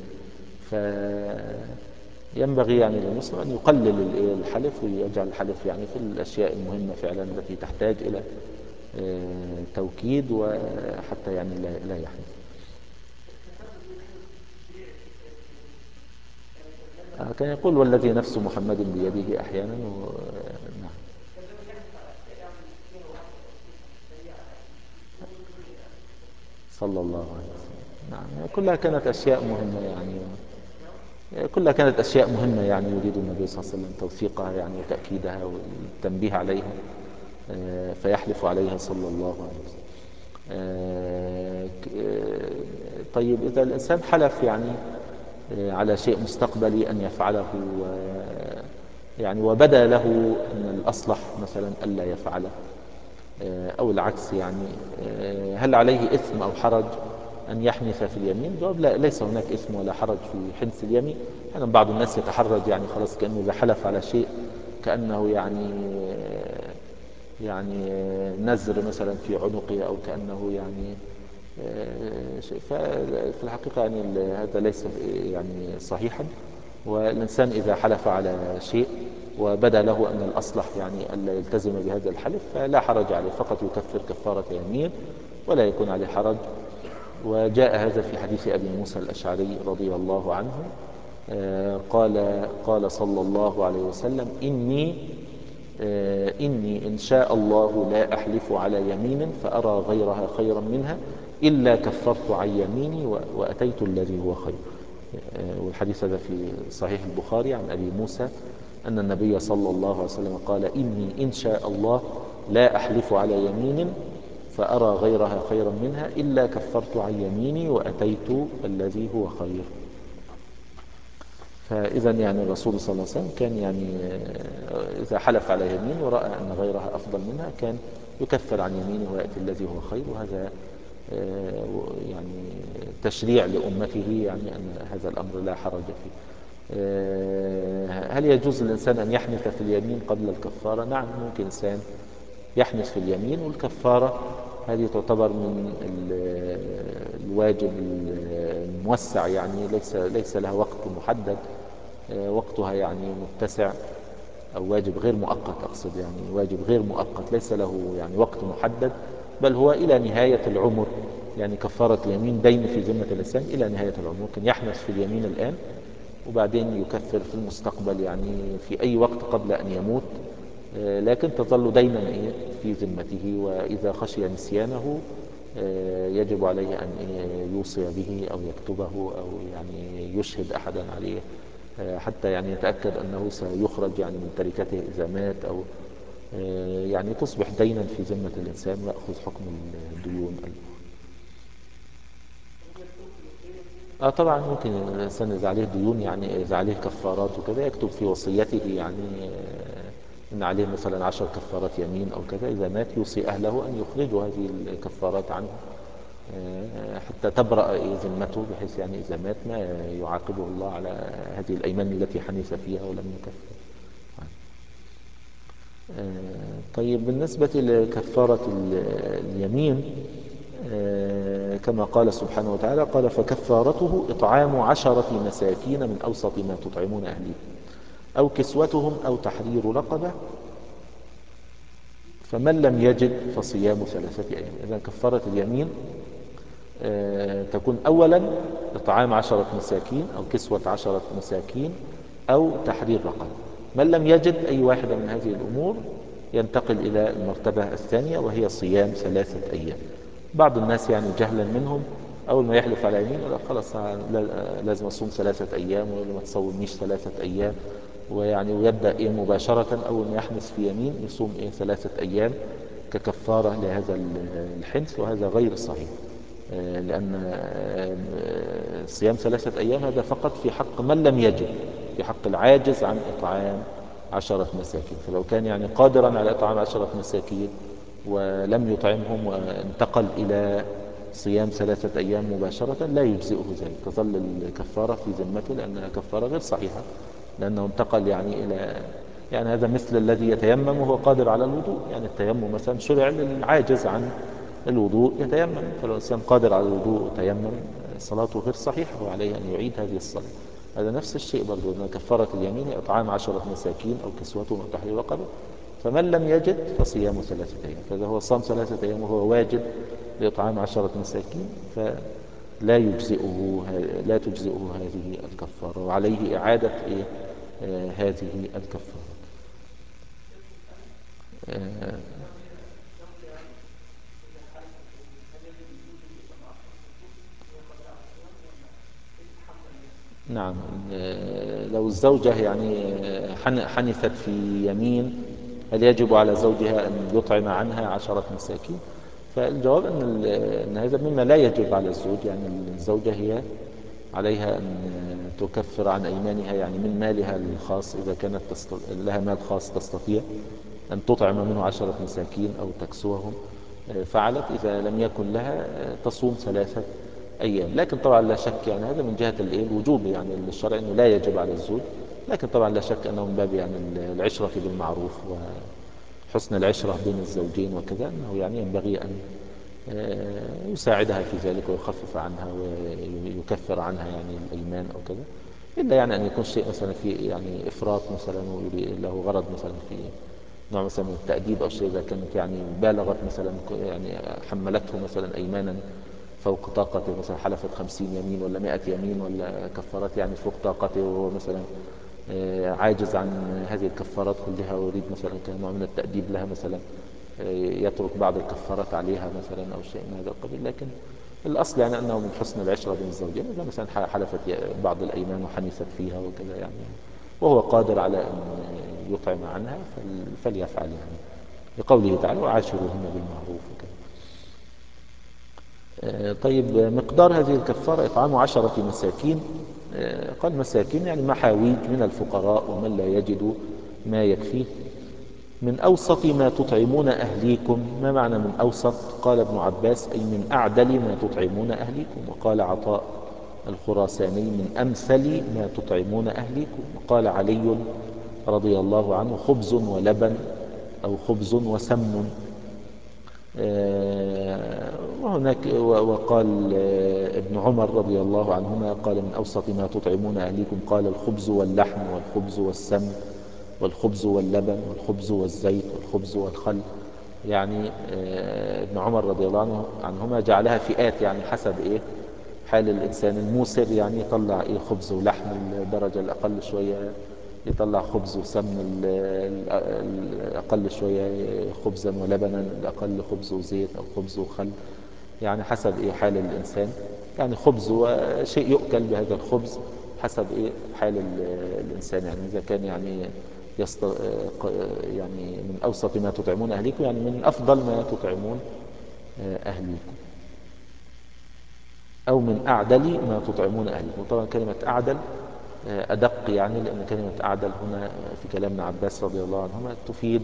فينبغي يعني للمسلم أن يقلل الحلف ويجعل الحلف يعني في الأشياء المهمة فعلا التي تحتاج إلى توكيد، وحتى يعني لا يحلف. كان يقول والذي نفس محمد بيده أحيانا نعم. صلى الله عليه وسلم. نعم، كلها كانت أشياء مهمة يعني يريد النبي صلى الله عليه وسلم توثيقها يعني وتأكيدها والتنبيه عليها، فيحلف عليها صلى الله عليه وسلم. طيب إذا الإنسان حلف يعني على شيء مستقبلي أن يفعله، يعني وبدا له أن الأصلح مثلا ألا يفعله، أو العكس يعني، هل عليه إثم أو حرج أن يحنث في اليمين؟ جواب لا، ليس هناك إثم ولا حرج في حنث اليمين. يعني بعض الناس يتحرج، يعني خلاص كأنه إذا حلف على شيء كأنه يعني نزر مثلا في عنقه، أو كأنه يعني ففي الحقيقة يعني هذا ليس يعني صحيحا. والإنسان إذا حلف على شيء وبدا له أن الأصلح يعني ألا يلتزم بهذا الحلف فلا حرج عليه، فقط يكفر كفارة يمين ولا يكون عليه حرج. وجاء هذا في حديث أبي موسى الأشعري رضي الله عنه، قال صلى الله عليه وسلم إني إني إن شاء الله لا أحلف على يمين فأرى غيرها خيرا منها إلا كفرت عن يميني وأتيت الذي هو خير. والحديث هذا في صحيح البخاري عن أبي موسى أن النبي صلى الله عليه وسلم قال إني إن شاء الله لا أحلف على يمين فأرى غيرها خيرا منها إلا كفرت عن يميني وأتيت الذي هو خير. فإذا يعني الرسول صلى الله عليه وسلم كان يعني إذا حلف على يمين ورأى أن غيرها أفضل منها كان يكفر عن يمينه ويأتي الذي هو خير. وهذا يعني تشريع لأمته، يعني أن هذا الأمر لا حرج فيه. هل يجوز للإنسان أن يحنث في اليمين قبل الكفارة؟ نعم، ممكن إنسان يحنث في اليمين، والكفارة هذه تعتبر من الواجب الموسع، يعني ليس لها وقت محدد، وقتها يعني متسع، أو واجب غير مؤقت أقصد، يعني واجب غير مؤقت ليس له يعني وقت محدد، بل هو إلى نهاية العمر. يعني كفارة اليمين دين في ذمة الإنسان إلى نهاية العمر، ممكن يحنث في اليمين الآن وبعدين يكفر في المستقبل، يعني في أي وقت قبل أن يموت، لكن تظل دينا في ذمته. وإذا خشي نسيانه يجب عليه أن يوصي به أو يكتبه أو يعني يشهد أحدا عليه، حتى يعني يتأكد أنه سيخرج يعني من تركته إذا مات، أو يعني تصبح دينا في ذمة الإنسان ويأخذ حكم الديون. طبعا ممكن الإنسان إذا عليه ديون، يعني إذا عليه كفارات وكذا، يكتب في وصيته يعني إن عليه مثلا 10 كفارات يمين أو كذا، إذا مات يوصي أهله أن يخرجوا هذه الكفارات عنه حتى تبرأ ذمته، بحيث يعني إذا مات ما يعاقبه الله على هذه الأيمان التي حنث فيها ولم يكفر. طيب، بالنسبة لكفارة اليمين، كما قال سبحانه وتعالى قال فكفارته إطعام 10 مساكين من أوسط ما تطعمون أهليكم أو كسوتهم أو تحرير رقبة فمن لم يجد فصيام 3 أيام. إذا كفارة اليمين تكون أولا إطعام 10 مساكين أو كسوة 10 مساكين أو تحرير رقبة. من لم يجد أي واحدة من هذه الأمور ينتقل إلى المرتبة الثانية وهي صيام 3 أيام. بعض الناس يعني جهلا منهم أول ما يحلف على يمين يقول خلاص لازم أصوم 3 أيام، ولا ما تصومنيش 3 أيام، ويعني ويبدأ مباشرة أول ما يحنث في يمين يصوم 3 أيام ككفارة لهذا الحنث، وهذا غير صحيح. لأن صيام 3 أيام هذا فقط في حق من لم يجد، في حق العاجز عن إطعام 10 مساكين. فلو كان يعني قادرا على إطعام 10 مساكين ولم يطعمهم وانتقل إلى صيام 3 أيام مباشرة لا يجزئه ذلك، تظل الكفارة في ذمته لأنها كفارة غير صحيحة، لأنه انتقل يعني إلى يعني هذا مثل الذي يتيمم وهو قادر على الوضوء. يعني التيمم مثلا شرع للعاجز عن الوضوء يتيمم، فلو الإنسان قادر على الوضوء وتيمم صلاته غير صحيحة وعليه أن يعيد هذه الصلاة. هذا نفس الشيء برضو، أن كفارة اليمين إطعام 10 مساكين أو كسوتهم أو تحرير رقبة، فمن لم يجد فصيام 3 أيام. فإذا هو صام 3 أيام وهو واجب لإطعام 10 مساكين فلا يجزئه لا تجزئه هذه الكفارة، وعليه إعادة هذه الكفارة. آه، نعم. لو الزوجة يعني حنثت في يمين، هل يجب على زوجها أن يطعم عنها 10 مساكين؟ فالجواب أن هذا مما لا يجب على الزوج. يعني الزوجة هي عليها أن تكفر عن أيمانها يعني من مالها الخاص، إذا كانت لها مال خاص تستطيع أن تطعم منه 10 مساكين أو تكسوهم فعلت. إذا لم يكن لها تصوم 3 أيام. لكن طبعا لا شك يعني هذا من جهة الوجوب، يعني الشرع أنه لا يجب على الزوج، لكن طبعا لا شك أنه من باب يعني العشرة بالمعروف وحسن العشرة بين الزوجين وكذا، أنه يعني ينبغي أن يساعدها في ذلك ويخفف عنها ويكفر عنها يعني الأيمان أو كذا، إلا يعني أن يكون شيء مثلا في يعني إفراط مثلا له غرض مثلا في نوع مثلا من التأديب أو شيء، إذا كانت يعني بالغت مثلا يعني حملته مثلا أيمانا فوق طاقته، مثلا حلفت 50 يمين ولا 100 يمين ولا كفرت يعني فوق طاقته، وهو مثلا عاجز عن هذه الكفارات كلها ويريد مثلا كنوع من التأديب لها مثلا يترك بعض الكفارات عليها مثلا أو شيء من هذا القبيل. لكن الأصل يعني أنه من حسن العشرة بين الزوجين إذا مثلا حلفت بعض الأيمان وحنثت فيها وكذا يعني، وهو قادر على أن يطعم عنها فليفعل يعني، لقوله تعالى وعاشروهن بالمعروف وكذا. طيب مقدار هذه الكفارة إطعام 10 مساكين. قال مساكين يعني محاويج من الفقراء ومن لا يجد ما يكفيه، من أوسط ما تطعمون أهليكم. ما معنى من أوسط؟ قال ابن عباس أي من أعدل ما تطعمون أهليكم. وقال عطاء الخراساني من أمثل ما تطعمون أهليكم. وقال علي رضي الله عنه خبز ولبن أو خبز وسمن. وهناك وقال ابن عمر رضي الله عنهما قال من أوسط ما تطعمون أهليكم قال الخبز واللحم والخبز والسمن والخبز واللبن والخبز والزيت والخبز والخل. يعني ابن عمر رضي الله عنهما جعلها فئات يعني حسب ايه حال الإنسان. الموسر يعني يطلع ايه خبز ولحم الدرجة الأقل شوية، يطلع خبز وسمن الأقل شوية خبزا ولبنا، الأقل خبز وزيت أو خبز وخل، يعني حسب إيه حال الإنسان. يعني خبز وشيء يؤكل بهذا الخبز حسب إيه حال الإنسان. يعني إذا كان يعني يعني من أوسط ما تطعمون أهليكم يعني من أفضل ما تطعمون أهليكم، أو من أعدل ما تطعمون أهلكم. طبعا كلمة أعدل أدق يعني، لأن كلمة أعدل هنا في كلام ابن عباس رضي الله عنهما تفيد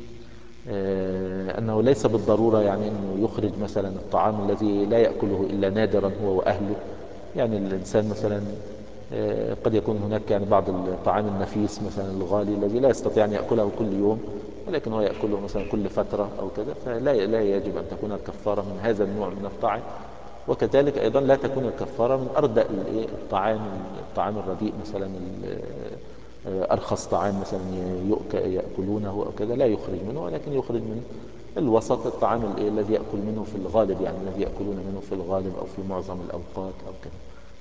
أنه ليس بالضرورة يعني أنه يخرج مثلا الطعام الذي لا يأكله إلا نادرا هو وأهله. يعني الإنسان مثلا قد يكون هناك يعني بعض الطعام النفيس مثلا الغالي الذي لا يستطيع أن يأكله كل يوم، ولكن هو يأكله مثلا كل فترة أو كذا، فلا يجب أن تكون الكفارة من هذا النوع من الطعام. وكذلك أيضا لا تكون الكفارة من أردأ الطعام الرديء مثلا أرخص طعام مثلا يأكلونه أو كذا لا يخرج منه، ولكن يخرج من الوسط الطعام الذي يأكل منه في الغالب، يعني الذي يأكلون منه في الغالب أو في معظم الأوقات أو كذا.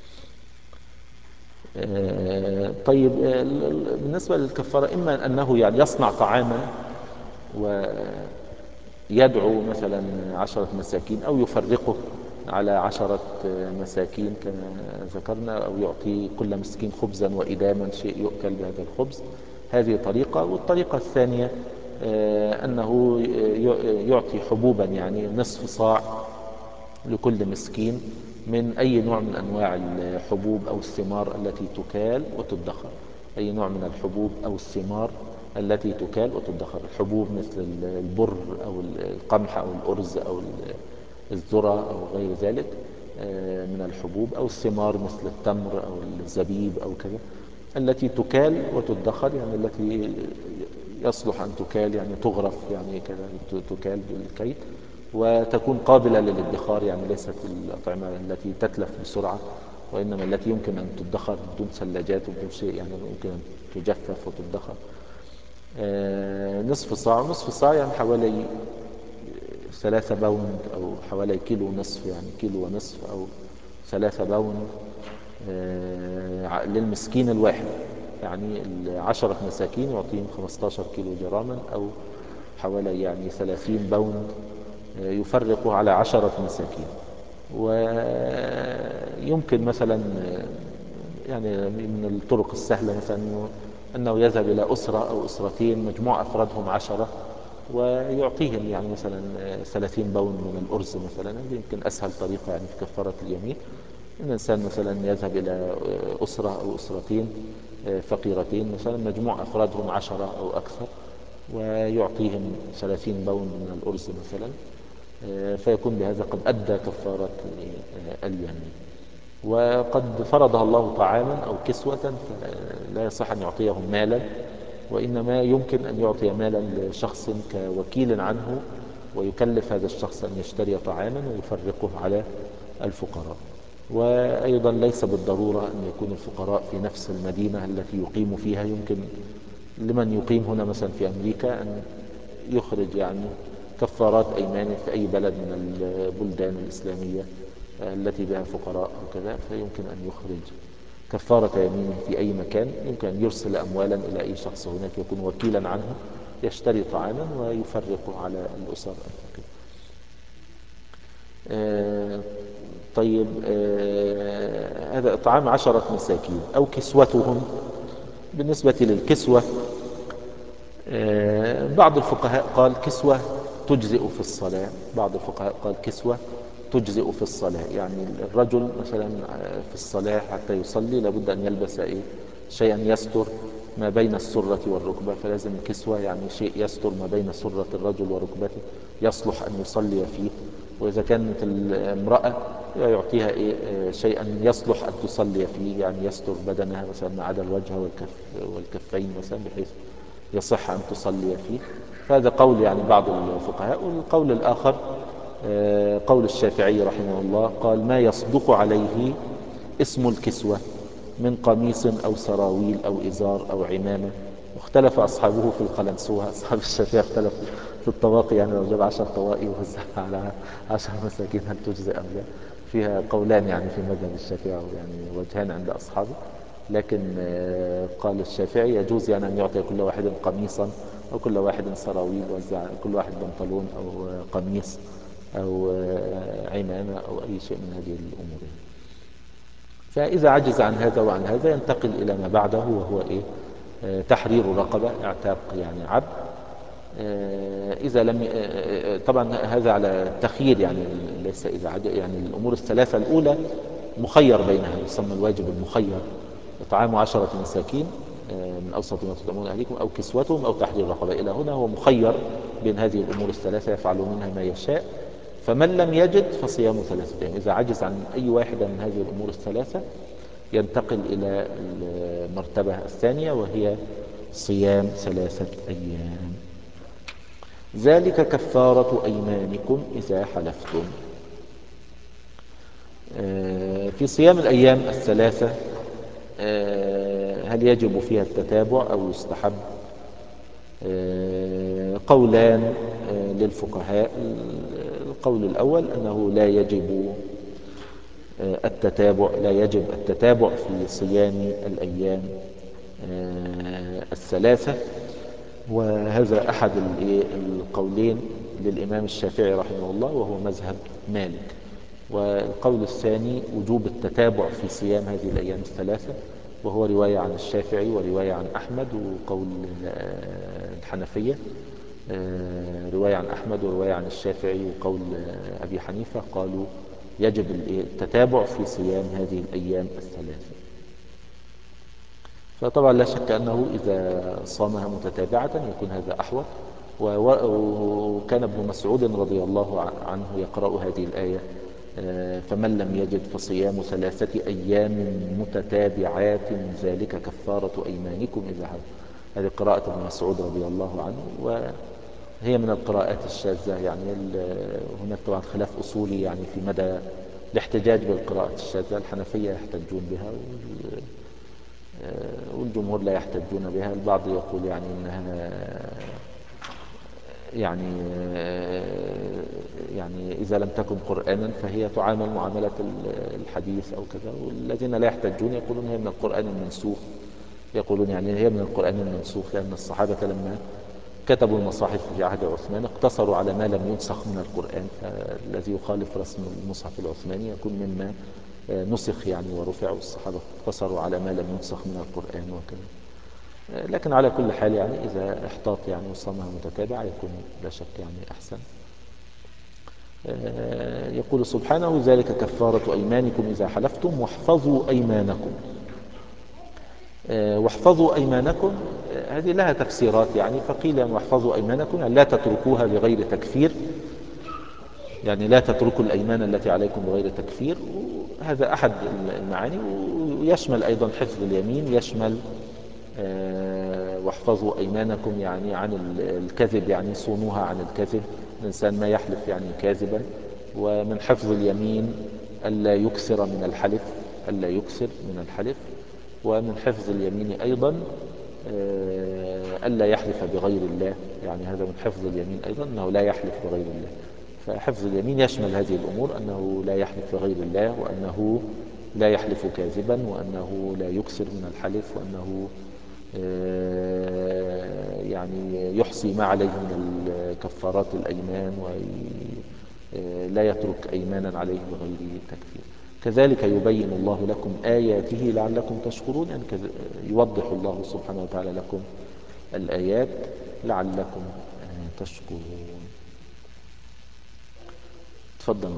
طيب بالنسبة للكفارة إما أنه يعني يصنع طعاما ويدعو مثلا 10 مساكين أو يفرقه على 10 مساكين كما ذكرنا، أو يعطي كل مسكين خبزا وإداما شيء يؤكل بهذا الخبز. هذه طريقة. والطريقة الثانية أنه يعطي حبوبا يعني نصف صاع لكل مسكين من أي نوع من أنواع الحبوب أو الثمار التي تكال وتدخر. أي نوع من الحبوب أو الثمار التي تكال وتدخر. الحبوب مثل البر أو القمح أو الأرز أو الذرة أو غير ذلك من الحبوب، أو الثمار مثل التمر أو الزبيب أو كذا التي تكال وتدخر، يعني التي يصلح أن تكال يعني تغرف يعني كذا تكال بالكيل وتكون قابلة للادخار، يعني ليست الأطعمة التي تتلف بسرعة، وإنما التي يمكن أن تدخر بدون ثلاجات وبدون شيء، يعني يمكن أن تجفف وتدخر. نصف صاع يعني حوالي 3 باوند أو حوالي كيلو ونصف، يعني كيلو ونصف أو 3 باوند للمسكين الواحد. يعني 10 مساكين يعطيهم 15 كيلو جراما أو حوالي يعني 30 باوند يفرقه على 10 مساكين. ويمكن مثلا يعني من الطرق السهلة مثلا أنه يذهب إلى أسرة أو أسرتين مجموع أفرادهم 10 ويعطيهم يعني مثلا 30 باوند من الأرز مثلا. هذه يمكن أسهل طريقة يعني في كفارة اليمين. إن الإنسان مثلا يذهب إلى أسرة أو أسرتين فقيرتين مثلا مجموع أفرادهم 10 أو أكثر ويعطيهم 30 باوند من الأرز مثلا، فيكون بهذا قد أدى كفارة اليمين. وقد فرضها الله طعاما أو كسوة فلا يصح أن يعطيهم مالا، وإنما يمكن أن يعطي مالا لشخص كوكيل عنه ويكلف هذا الشخص أن يشتري طعاما ويفرقه على الفقراء. وأيضا ليس بالضرورة أن يكون الفقراء في نفس المدينة التي يقيم فيها. يمكن لمن يقيم هنا مثلا في أمريكا أن يخرج يعني كفارات أيمان في أي بلد من البلدان الإسلامية التي بها فقراء وكذا، فيمكن أن يخرج كفارة يمينه في أي مكان. يمكن أن يرسل أموالا إلى أي شخص هناك يكون وكيلا عنه، يشتري طعاما ويفرقه على الأسر الفقيرة. طيب، هذا إطعام 10 مساكين أو كسوتهم. بالنسبة للكسوة، بعض الفقهاء قال كسوة تجزئ في الصلاة، بعض الفقهاء قال كسوة تجزئ في الصلاة. يعني الرجل مثلا في الصلاة حتى يصلي لابد أن يلبس شيئا يستر ما بين السرة والركبة، فلازم كسوة يعني شيء يستر ما بين سرة الرجل وركبته يصلح أن يصلي فيه. وإذا كانت الامرأة يعطيها شيئا يصلح أن تصلي فيه، يعني يستر بدنها مثلا ما عدا الوجه والكفين مثلا، بحيث يصح أن تصلي فيه. فهذا قول يعني بعض الفقهاء. والقول الآخر قول الشافعي رحمه الله، قال ما يصدق عليه اسم الكسوة من قميص أو سراويل أو إزار أو عمامة. واختلف أصحابه في القلنسوة، أصحاب الشافعي اختلفوا في الطواقي، يعني لو جاب 10 طواقي ووزعها على 10 مساكين هل تجزئ أم لا؟ فيها قولان يعني في مذهب الشافعي، يعني وجهان عند أصحابه. لكن قال الشافعي يجوز يعني أن يعطي كل واحد قميصا أو كل واحد سراويل، وزع كل واحد بنطلون أو قميص أو عمامة أو أي شيء من هذه الأمور. فإذا عجز عن هذا وعن هذا ينتقل إلى ما بعده، وهو تحرير رقبة، اعتاق يعني عبد. إذا لم طبعا هذا على التخيير، يعني ليس إذا عجز، يعني الأمور الثلاثة الأولى مخير بينها، يسمى الواجب المخير. إطعام 10 مساكين من أوسط ما تطعمون أهليكم أو كسوتهم أو تحرير رقبة. إلى هنا هو مخير بين هذه الأمور الثلاثة، يفعل منها ما يشاء. فمن لم يجد فصيام 3 أيام. إذا عجز عن أي واحدة من هذه الأمور الثلاثة ينتقل إلى المرتبة الثانية، وهي صيام 3 أيام. ذلك كفارة أيمانكم إذا حلفتم. في صيام الأيام الثلاثة هل يجب فيها التتابع أو يستحب؟ قولان للفقهاء. القول الأول أنه لا يجب التتابع، لا يجب التتابع في صيام الأيام الثلاثة، وهذا أحد القولين للإمام الشافعي رحمه الله، وهو مذهب مالك. والقول الثاني وجوب التتابع في صيام هذه الأيام الثلاثة، وهو رواية عن الشافعي ورواية عن أحمد وقول الحنفية. رواية عن أحمد ورواية عن الشافعي وقول أبي حنيفة، قالوا يجب التتابع في صيام هذه الأيام الثلاثة. فطبعا لا شك أنه إذا صامها متتابعة يكون هذا أحوط. وكان ابن مسعود رضي الله عنه يقرأ هذه الآية فمن لم يجد فصيام 3 أيام متتابعات ذلك كفارة أيمانكم إذا حلفتم. هذه قراءة ابن مسعود رضي الله عنه، وهي من القراءات الشاذة. يعني هناك طبعا خلاف أصولي يعني في مدى الاحتجاج بالقراءة الشاذة. الحنفية يحتجون بها والجمهور لا يحتجون بها. البعض يقول يعني إنها يعني إذا لم تكن قرآنا فهي تعامل معاملة الحديث أو كذا. والذين لا يحتجون يقولون هي من القرآن المنسوخ، يقولون يعني هي من القرآن المنسوخ، لأن الصحابة لما كتبوا المصاحف في عهد عثمان اقتصروا على ما لم ينسخ من القرآن، فالذي يخالف رسم المصحف العثماني يكون مما نسخ يعني ورفع، والصحابة اقتصروا على ما لم ينسخ من القرآن وكذا. لكن على كل حال يعني إذا احتاط يعني وصامها متتابعة يكون لا شك يعني أحسن. يقول سبحانه ذلك كفارة أيمانكم إذا حلفتم واحفظوا أيمانكم. واحفظوا أيمانكم هذه لها تفسيرات، يعني فقيل أن واحفظوا أيمانكم يعني لا تتركوها بغير تكفير، يعني لا تتركوا الأيمان التي عليكم بغير تكفير. هذا أحد المعاني. ويشمل أيضا حفظ اليمين، يشمل واحفظوا أيمانكم يعني عن الكذب، يعني صونوها عن الكذب. الإنسان ما يحلف يعني كاذبا. ومن حفظ اليمين ألا يكثر من الحلف، ألا يكثر من الحلف. ومن حفظ اليمين أيضا ألا يحلف بغير الله، يعني هذا من حفظ اليمين أيضا أنه لا يحلف بغير الله. فحفظ اليمين يشمل هذه الأمور، أنه لا يحلف بغير الله، وأنه لا يحلف كاذبا، وأنه لا يكثر من الحلف، وأنه يعني يحصي ما عليه من كفارات الأيمان، ولا يترك أيمانا عليه بغير تكفير. كذلك يبين الله لكم آياته لعلكم تشكرون، يعني يوضح الله سبحانه وتعالى لكم الآيات لعلكم تشكرون. تفضل.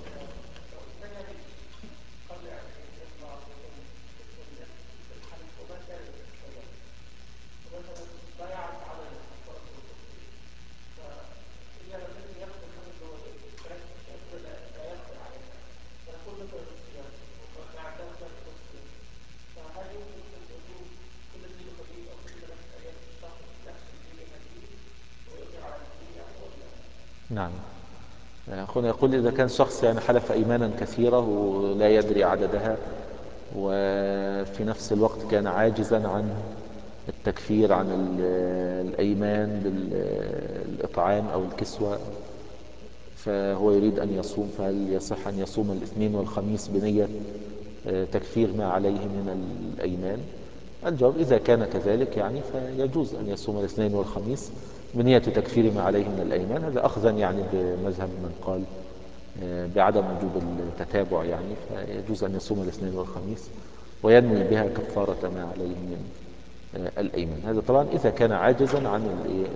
نعم. أخونا يقول إذا كان شخص يعني حلف أيمانا كثيرة ولا يدري عددها، وفي نفس الوقت كان عاجزا عن التكفير عن الأيمان بالإطعام أو الكسوة، فهو يريد أن يصوم، فهل يصح أن يصوم الاثنين والخميس بنية تكفير ما عليه من الأيمان؟ الجواب إذا كان كذلك يعني فيجوز أن يصوم الاثنين والخميس بنية تكفير ما عليه من الأيمان، هذا أخذا يعني بمذهب من قال بعدم وجوب التتابع، يعني فيجوز أن يصوم الاثنين والخميس وينوي بها كفارة ما عليه من الأيمان. هذا طبعا إذا كان عاجزا عن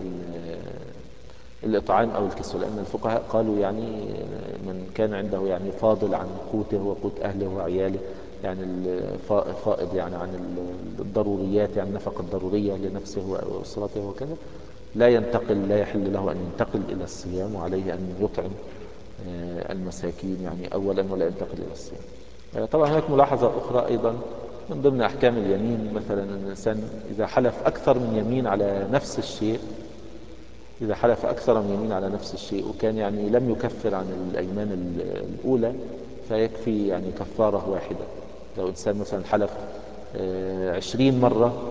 الإطعام أو الكسوة، لأن الفقهاء قالوا يعني من كان عنده يعني فاضل عن قوته وقوت أهله وعياله، يعني الفائض يعني عن الضروريات، يعني النفقة الضرورية لنفسه وأسرته وكذا، لا يحل له أن ينتقل إلى الصيام، وعليه أن يطعم المساكين يعني أولا ولا ينتقل إلى الصيام. طبعا هناك ملاحظة أخرى أيضا من ضمن أحكام اليمين، مثلا الإنسان إذا حلف أكثر من يمين على نفس الشيء، إذا حلف أكثر من يمين على نفس الشيء وكان يعني لم يكفر عن الأيمان الأولى، فيكفي يعني كفارة واحدة. لو إنسان مثلا حلف 20 مرة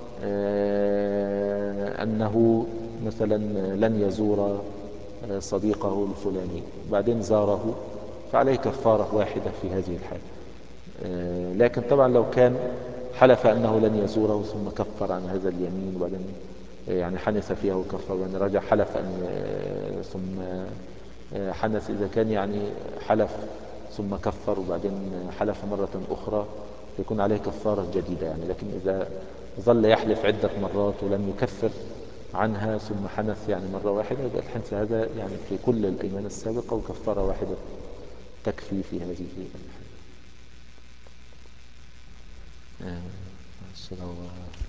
أنه مثلا لن يزور صديقه الفلاني، بعدين زاره، فعليه كفارة واحدة في هذه الحال. لكن طبعا لو كان حلف أنه لن يزوره ثم كفر عن هذا اليمين، وبعدين يعني حنث فيها وكفر، وبعدين رجع حلف أن ثم حنث، إذا كان يعني حلف ثم كفر وبعدين حلف مرة أخرى يكون عليه كفارة جديدة يعني. لكن إذا ظل يحلف عدة مرات ولم يكفر عنها ثم حنث يعني مرة واحدة، يبقى الحنث هذا يعني في كل الأيمان السابقة، وكفارة واحدة تكفي في هذه الحالة. ماشي لو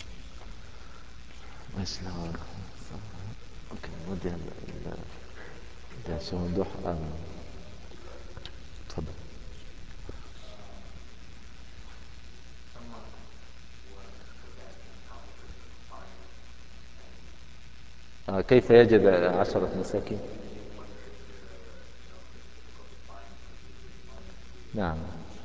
ماشي لو اوكي نودي ده شو ممدوح. تفضل. كيف يجد 10 مساكين؟ نعم.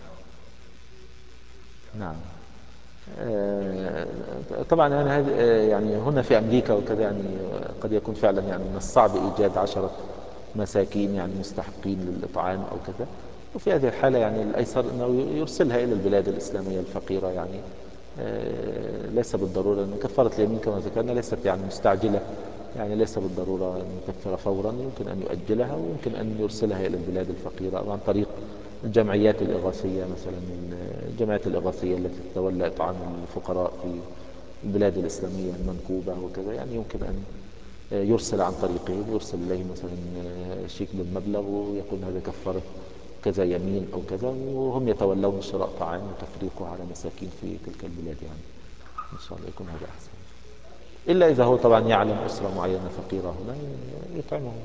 نعم. آه، طبعا يعني هذه يعني هنا في أمريكا وكذا يعني قد يكون فعلا يعني من الصعب إيجاد 10 مساكين يعني مستحقين للإطعام أو كذا، وفي هذه الحالة يعني الأيسر أنه يرسلها إلى البلاد الإسلامية الفقيرة يعني. ليس بالضرورة أن كفارة اليمين كما ذكرنا ليست يعني مستعجلة، يعني ليس بالضرورة أن يكفر فورا، يمكن أن يؤجلها، ويمكن أن يرسلها إلى البلاد الفقيرة أو عن طريق الجمعيات الإغاثية، مثلا الجمعيات الإغاثية التي تتولى إطعام الفقراء في البلاد الإسلامية المنكوبة وكذا، يعني يمكن أن يرسل عن طريقهم، يرسل إليه مثلا شيك بالمبلغ ويقول هذا كفارة كذا يمين أو كذا، وهم يتولون شراء طعام وتفريقه على مساكين في تلك البلاد يعني. إن شاء الله يكون هذا أحسن، إلا إذا هو طبعا يعلم أسرة معينة فقيرة هنا يطعمهم.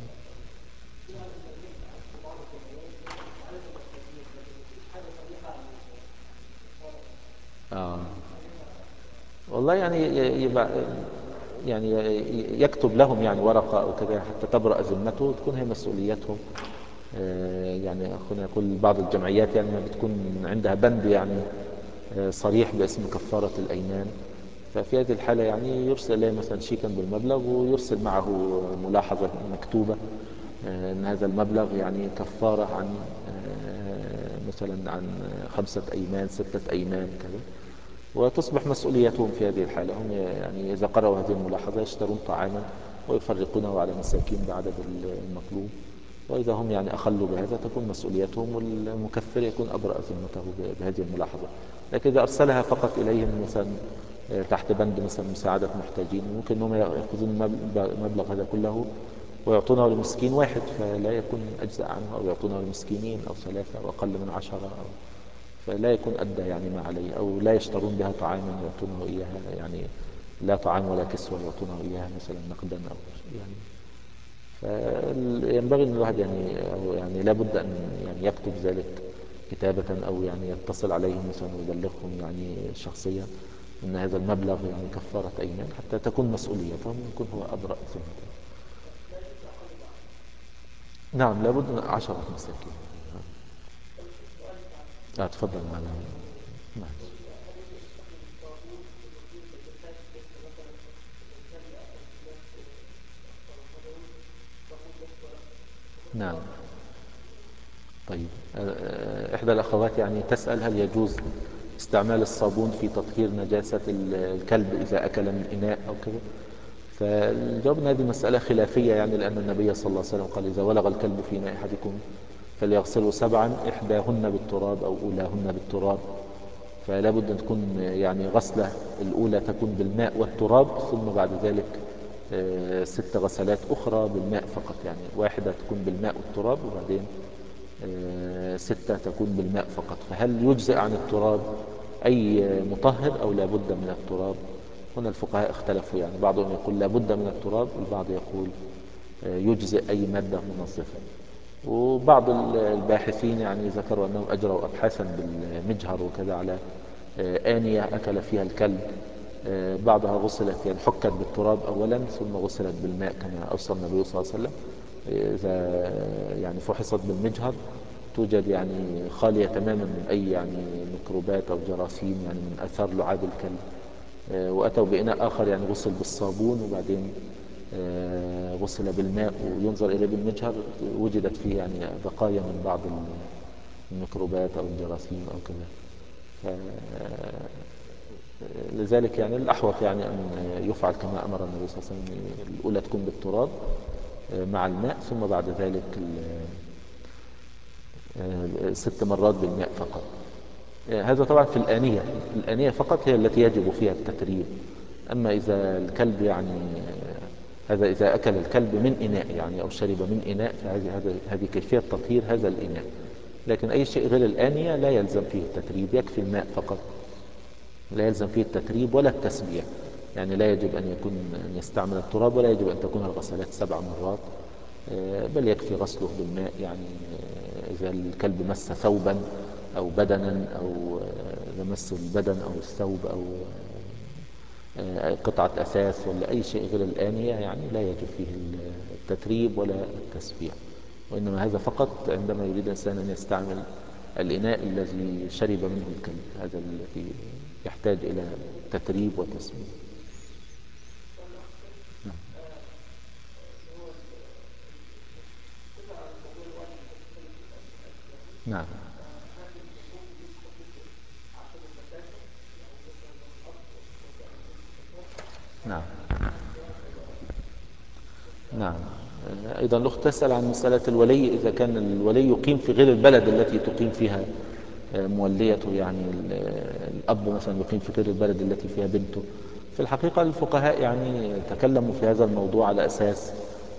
آه. والله يعني يبقى يعني يكتب لهم يعني ورقة أو كذا حتى تبرأ ذمته، تكون هي مسؤوليتهم. يعني أخونا يقول بعض الجمعيات يعني ما بتكون عندها بند يعني صريح باسم كفارة الأيمان، ففي هذه الحالة يعني يرسل إليه مثلا شيكا بالمبلغ، ويرسل معه ملاحظة مكتوبة أن هذا المبلغ يعني كفارة عن مثلا عن 5 أيمان 6 أيمان كذا، وتصبح مسؤوليتهم في هذه الحالة. هم يعني إذا قرأوا هذه الملاحظة يشترون طعاما ويفرقونه على مساكين بعدد المطلوب، وإذا هم يعني أخلوا بهذا تكون مسؤوليتهم، والمكفر يكون أبرأ ذمته بهذه الملاحظة. لكن إذا أرسلها فقط إليهم مثلا تحت بند مثلا مساعدة محتاجين، ممكن أنهم يأخذون المبلغ هذا كله ويعطونه لمسكين واحد، فلا يكون أجزاء عنه، أو يعطونه لمسكينين أو 3 أو أقل من 10، فلا يكون أدى يعني ما عليه. أو لا يشترون بها طعاما يعطونه إياها، يعني لا طعام ولا كسوة يعطونه إياها مثلا نقدا أو يعني. فينبغي أن الواحد يعني أو يعني لابد أن يعني يكتب ذلك كتابة، أو يعني يتصل عليهم مثلا ويبلغهم يعني شخصيا أن هذا المبلغ يعني كفارة أيمان، حتى تكون مسؤوليتهم ويكون هو أبرأ ذمته. نعم لابد من 10 مساكين. تفضل معنا. نعم. نعم. طيب، إحدى الأخوات يعني تسأل هل يجوز استعمال الصابون في تطهير نجاسة الكلب إذا أكل من إناء أو كذا؟ فالجواب أن هذه مسألة خلافية، يعني لأن النبي صلى الله عليه وسلم قال إذا ولغ الكلب في إناء أحدكم فليغسله 7، إحداهن بالتراب أو أولاهن بالتراب. فلا بد أن تكون يعني غسلة الأولى تكون بالماء والتراب، ثم بعد ذلك 6 غسلات أخرى بالماء فقط، يعني واحدة تكون بالماء والتراب، وبعدين 6 تكون بالماء فقط. فهل يجزئ عن التراب أي مطهر أو لا بد من التراب؟ هنا الفقهاء اختلفوا، يعني بعضهم يقول لا بد من التراب، والبعض يقول يجزئ أي مادة منظفة. وبعض الباحثين يعني ذكروا أنهم أجروا أبحاثا بالمجهر وكذا على آنية أكل فيها الكلب، بعضها غسلت يعني حكت بالتراب أولا ثم غسلت بالماء كما أوصى النبي صلى الله عليه وسلم. إذا يعني فحصت بالمجهر توجد يعني خالية تماما من أي يعني ميكروبات أو جراثيم يعني من أثار لعاب الكلب. وأتوا بإناء آخر يعني غسل بالصابون وبعدين غسل بالماء وينظر إليه بالمجهر، وجدت فيه يعني بقايا من بعض الميكروبات أو الجراثيم أو كذا. لذلك يعني الأحوط يعني أن يفعل كما أمر النبي صلى الله عليه وسلم، الأولى تكون بالتراب مع الماء، ثم بعد ذلك 6 مرات بالماء فقط. هذا طبعا في الآنية، الآنية فقط هي التي يجب فيها التتريب. أما إذا الكلب يعني هذا إذا أكل الكلب من إناء يعني أو شرب من إناء، فهذه كيفية تطهير هذا الإناء. لكن أي شيء غير الآنية لا يلزم فيه التتريب، يكفي الماء فقط، لا يلزم فيه التتريب ولا التسبيع. يعني لا يجب أن يكون أن يستعمل التراب، ولا يجب أن تكون الغسلات 7 مرات، بل يكفي غسله بالماء. يعني إذا الكلب مس ثوبا أو بدنا، أو لمس البدن أو الثوب أو قطعة أثاث ولا أي شيء غير الآنية، يعني لا يجب فيه التتريب ولا التسبيع، وإنما هذا فقط عندما يريد الإنسان أن يستعمل الإناء الذي شرب منه الكلب، هذا الذي يحتاج إلى تتريب وتسبيع. نعم. نعم. نعم. نعم. أيضا الأخت تسأل عن مسألة الولي، إذا كان الولي يقيم في غير البلد التي تقيم فيها موليته، يعني الأب مثلا يقيم في غير البلد التي فيها بنته. في الحقيقة الفقهاء يعني تكلموا في هذا الموضوع على أساس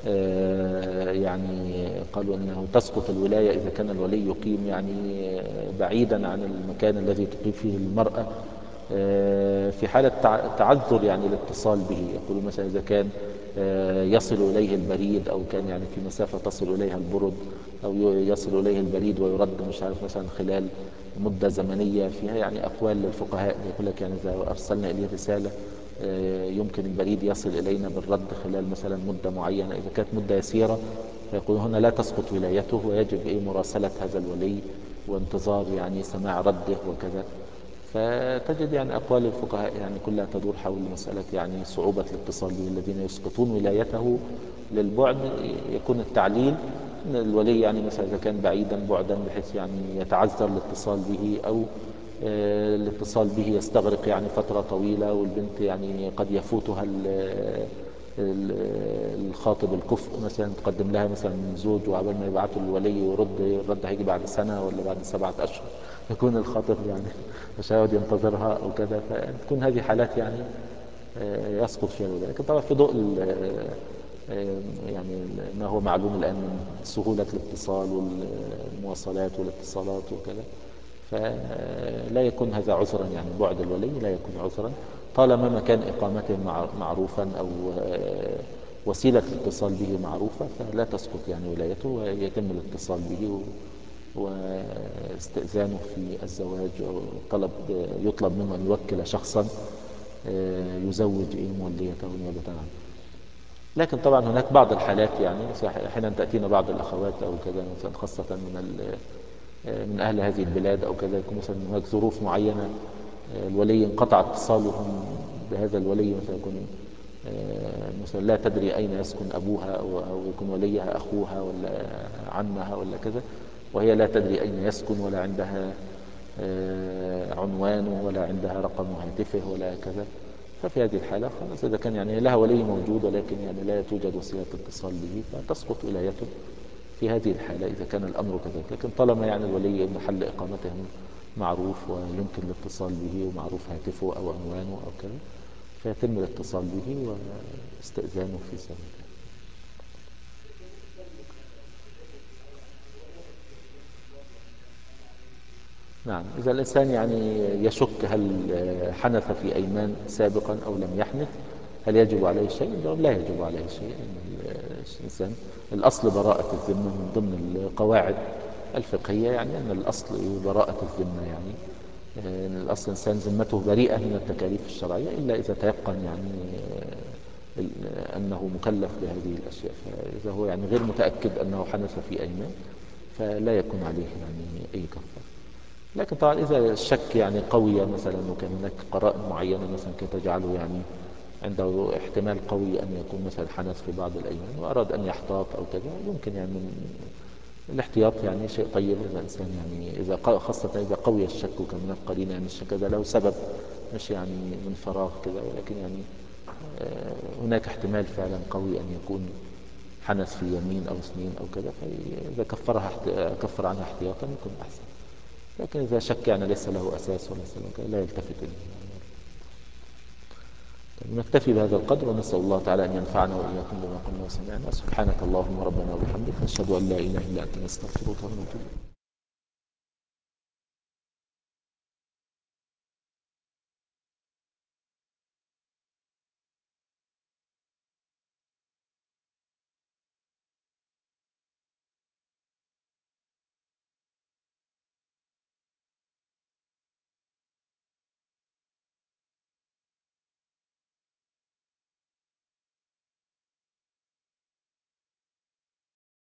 يعني قالوا أنه تسقط الولاية إذا كان الولي يقيم يعني بعيدا عن المكان الذي تقيم فيه المرأة، في حالة تعذر يعني الاتصال به. يقول مثلا إذا كان يصل إليه البريد، أو كان يعني في مسافة تصل إليها البرد، أو يصل إليه البريد ويرد مش عارف مثلا خلال مدة زمنية. فيها يعني أقوال للفقهاء، يقول لك يعني إذا أرسلنا إليه رسالة يمكن البريد يصل إلينا بالرد خلال مثلا مدة معينة. إذا كانت مدة يسيرة فيقول هنا لا تسقط ولايته، ويجب مراسلة هذا الولي وانتظار يعني سماع رده وكذا. فتجد يعني أقوال الفقهاء يعني كلها تدور حول مسألة يعني صعوبة الاتصال به. الذين يسقطون ولايته للبعد يكون التعليل أن الولي يعني مثلا إذا كان بعيدا بعدا بحيث يعني يتعذر الاتصال به، أو الاتصال به يستغرق يعني فترة طويلة، والبنت يعني قد يفوتها الخاطب الكفء، مثلا تقدم لها مثلا زوج وعبال ما يبعثوا الولي ويرد، الرد هيجي بعد سنة ولا بعد 7 أشهر، يكون الخاطب يعني مش هيقعد ينتظرها أو كذا. فتكون هذه حالات يعني يسقط فيها الولاية. لكن طبعا في ضوء يعني ما هو معلوم الآن من سهولة الاتصال والمواصلات والاتصالات وكذا، فلا يكون هذا عذرا، يعني بعد الولي لا يكون عذرا طالما مكان إقامته معروفا، أو وسيلة الاتصال به معروفة، فلا تسقط يعني ولايته، ويتم الاتصال به واستئذانه في الزواج، أو يطلب منه أن يوكل شخصا يزوج موليته نيابة عنه. لكن طبعا هناك بعض الحالات، يعني أحيانا تأتينا بعض الأخوات أو كذا مثلا، خاصة من أهل هذه البلاد أو كذا، يكون مثلا هناك ظروف معينة الولي انقطع اتصالهم بهذا الولي، مثلا يكون مثلا لا تدري أين يسكن أبوها، أو يكون وليها أخوها ولا عمها ولا كذا، وهي لا تدري أين يسكن، ولا عندها عنوانه، ولا عندها رقم هاتفه ولا كذا. ففي هذه الحالة خلاص، إذا كان يعني لها ولي موجود ولكن يعني لا توجد وسيلة اتصال به، فتسقط ولايته في هذه الحالة إذا كان الأمر كذلك. لكن طالما يعني الولي محل إقامته معروف ويمكن الاتصال به ومعروف هاتفه أو عنوانه أو كذا، فيتم الاتصال به واستئذانه في سبيل. نعم، إذا الإنسان يعني يشك هل حنث في أيمان سابقا أو لم يحنث، هل يجب عليه شيء؟ الجواب لا يجب عليه شيء. الإنسان الأصل براءة الذمة من ضمن القواعد الفقهية، يعني أن الأصل براءة الذمة، يعني أن الأصل إنسان ذمته بريئة من التكاليف الشرعية، إلا إذا تيقن يعني أنه مكلف بهذه الأشياء. فإذا هو يعني غير متأكد أنه حنث في أيمان، فلا يكون عليه يعني أي كفارة. لكن طبعا إذا الشك يعني قوي مثلا، وكان هناك قرائن معينة مثلا تجعله يعني عنده احتمال قوي أن يكون مثلا حنث في بعض الأيمان، وأراد أن يحتاط أو كذا، يمكن يعني الاحتياط يعني شيء طيب. إذا الإنسان يعني خاصة إذا قوي الشك، وكان هناك قرينة يعني الشك هذا له سبب، مش يعني من فراغ كذا، ولكن يعني هناك احتمال فعلا قوي أن يكون حنث في يمين أو سنين أو كذا، فإذا كفر عنها احتياطا يكون أحسن. لكن إذا شك يعني ليس له أساس وليس له كذا، لا يلتفت إليه. نكتفي بهذا القدر، ونسأل الله تعالى أن ينفعنا وإياكم بما قلنا وسمعنا. سبحانك اللهم ربنا وبحمدك، نشهد أن لا إله إلا أنت، نستغفرك ونتوب إليك.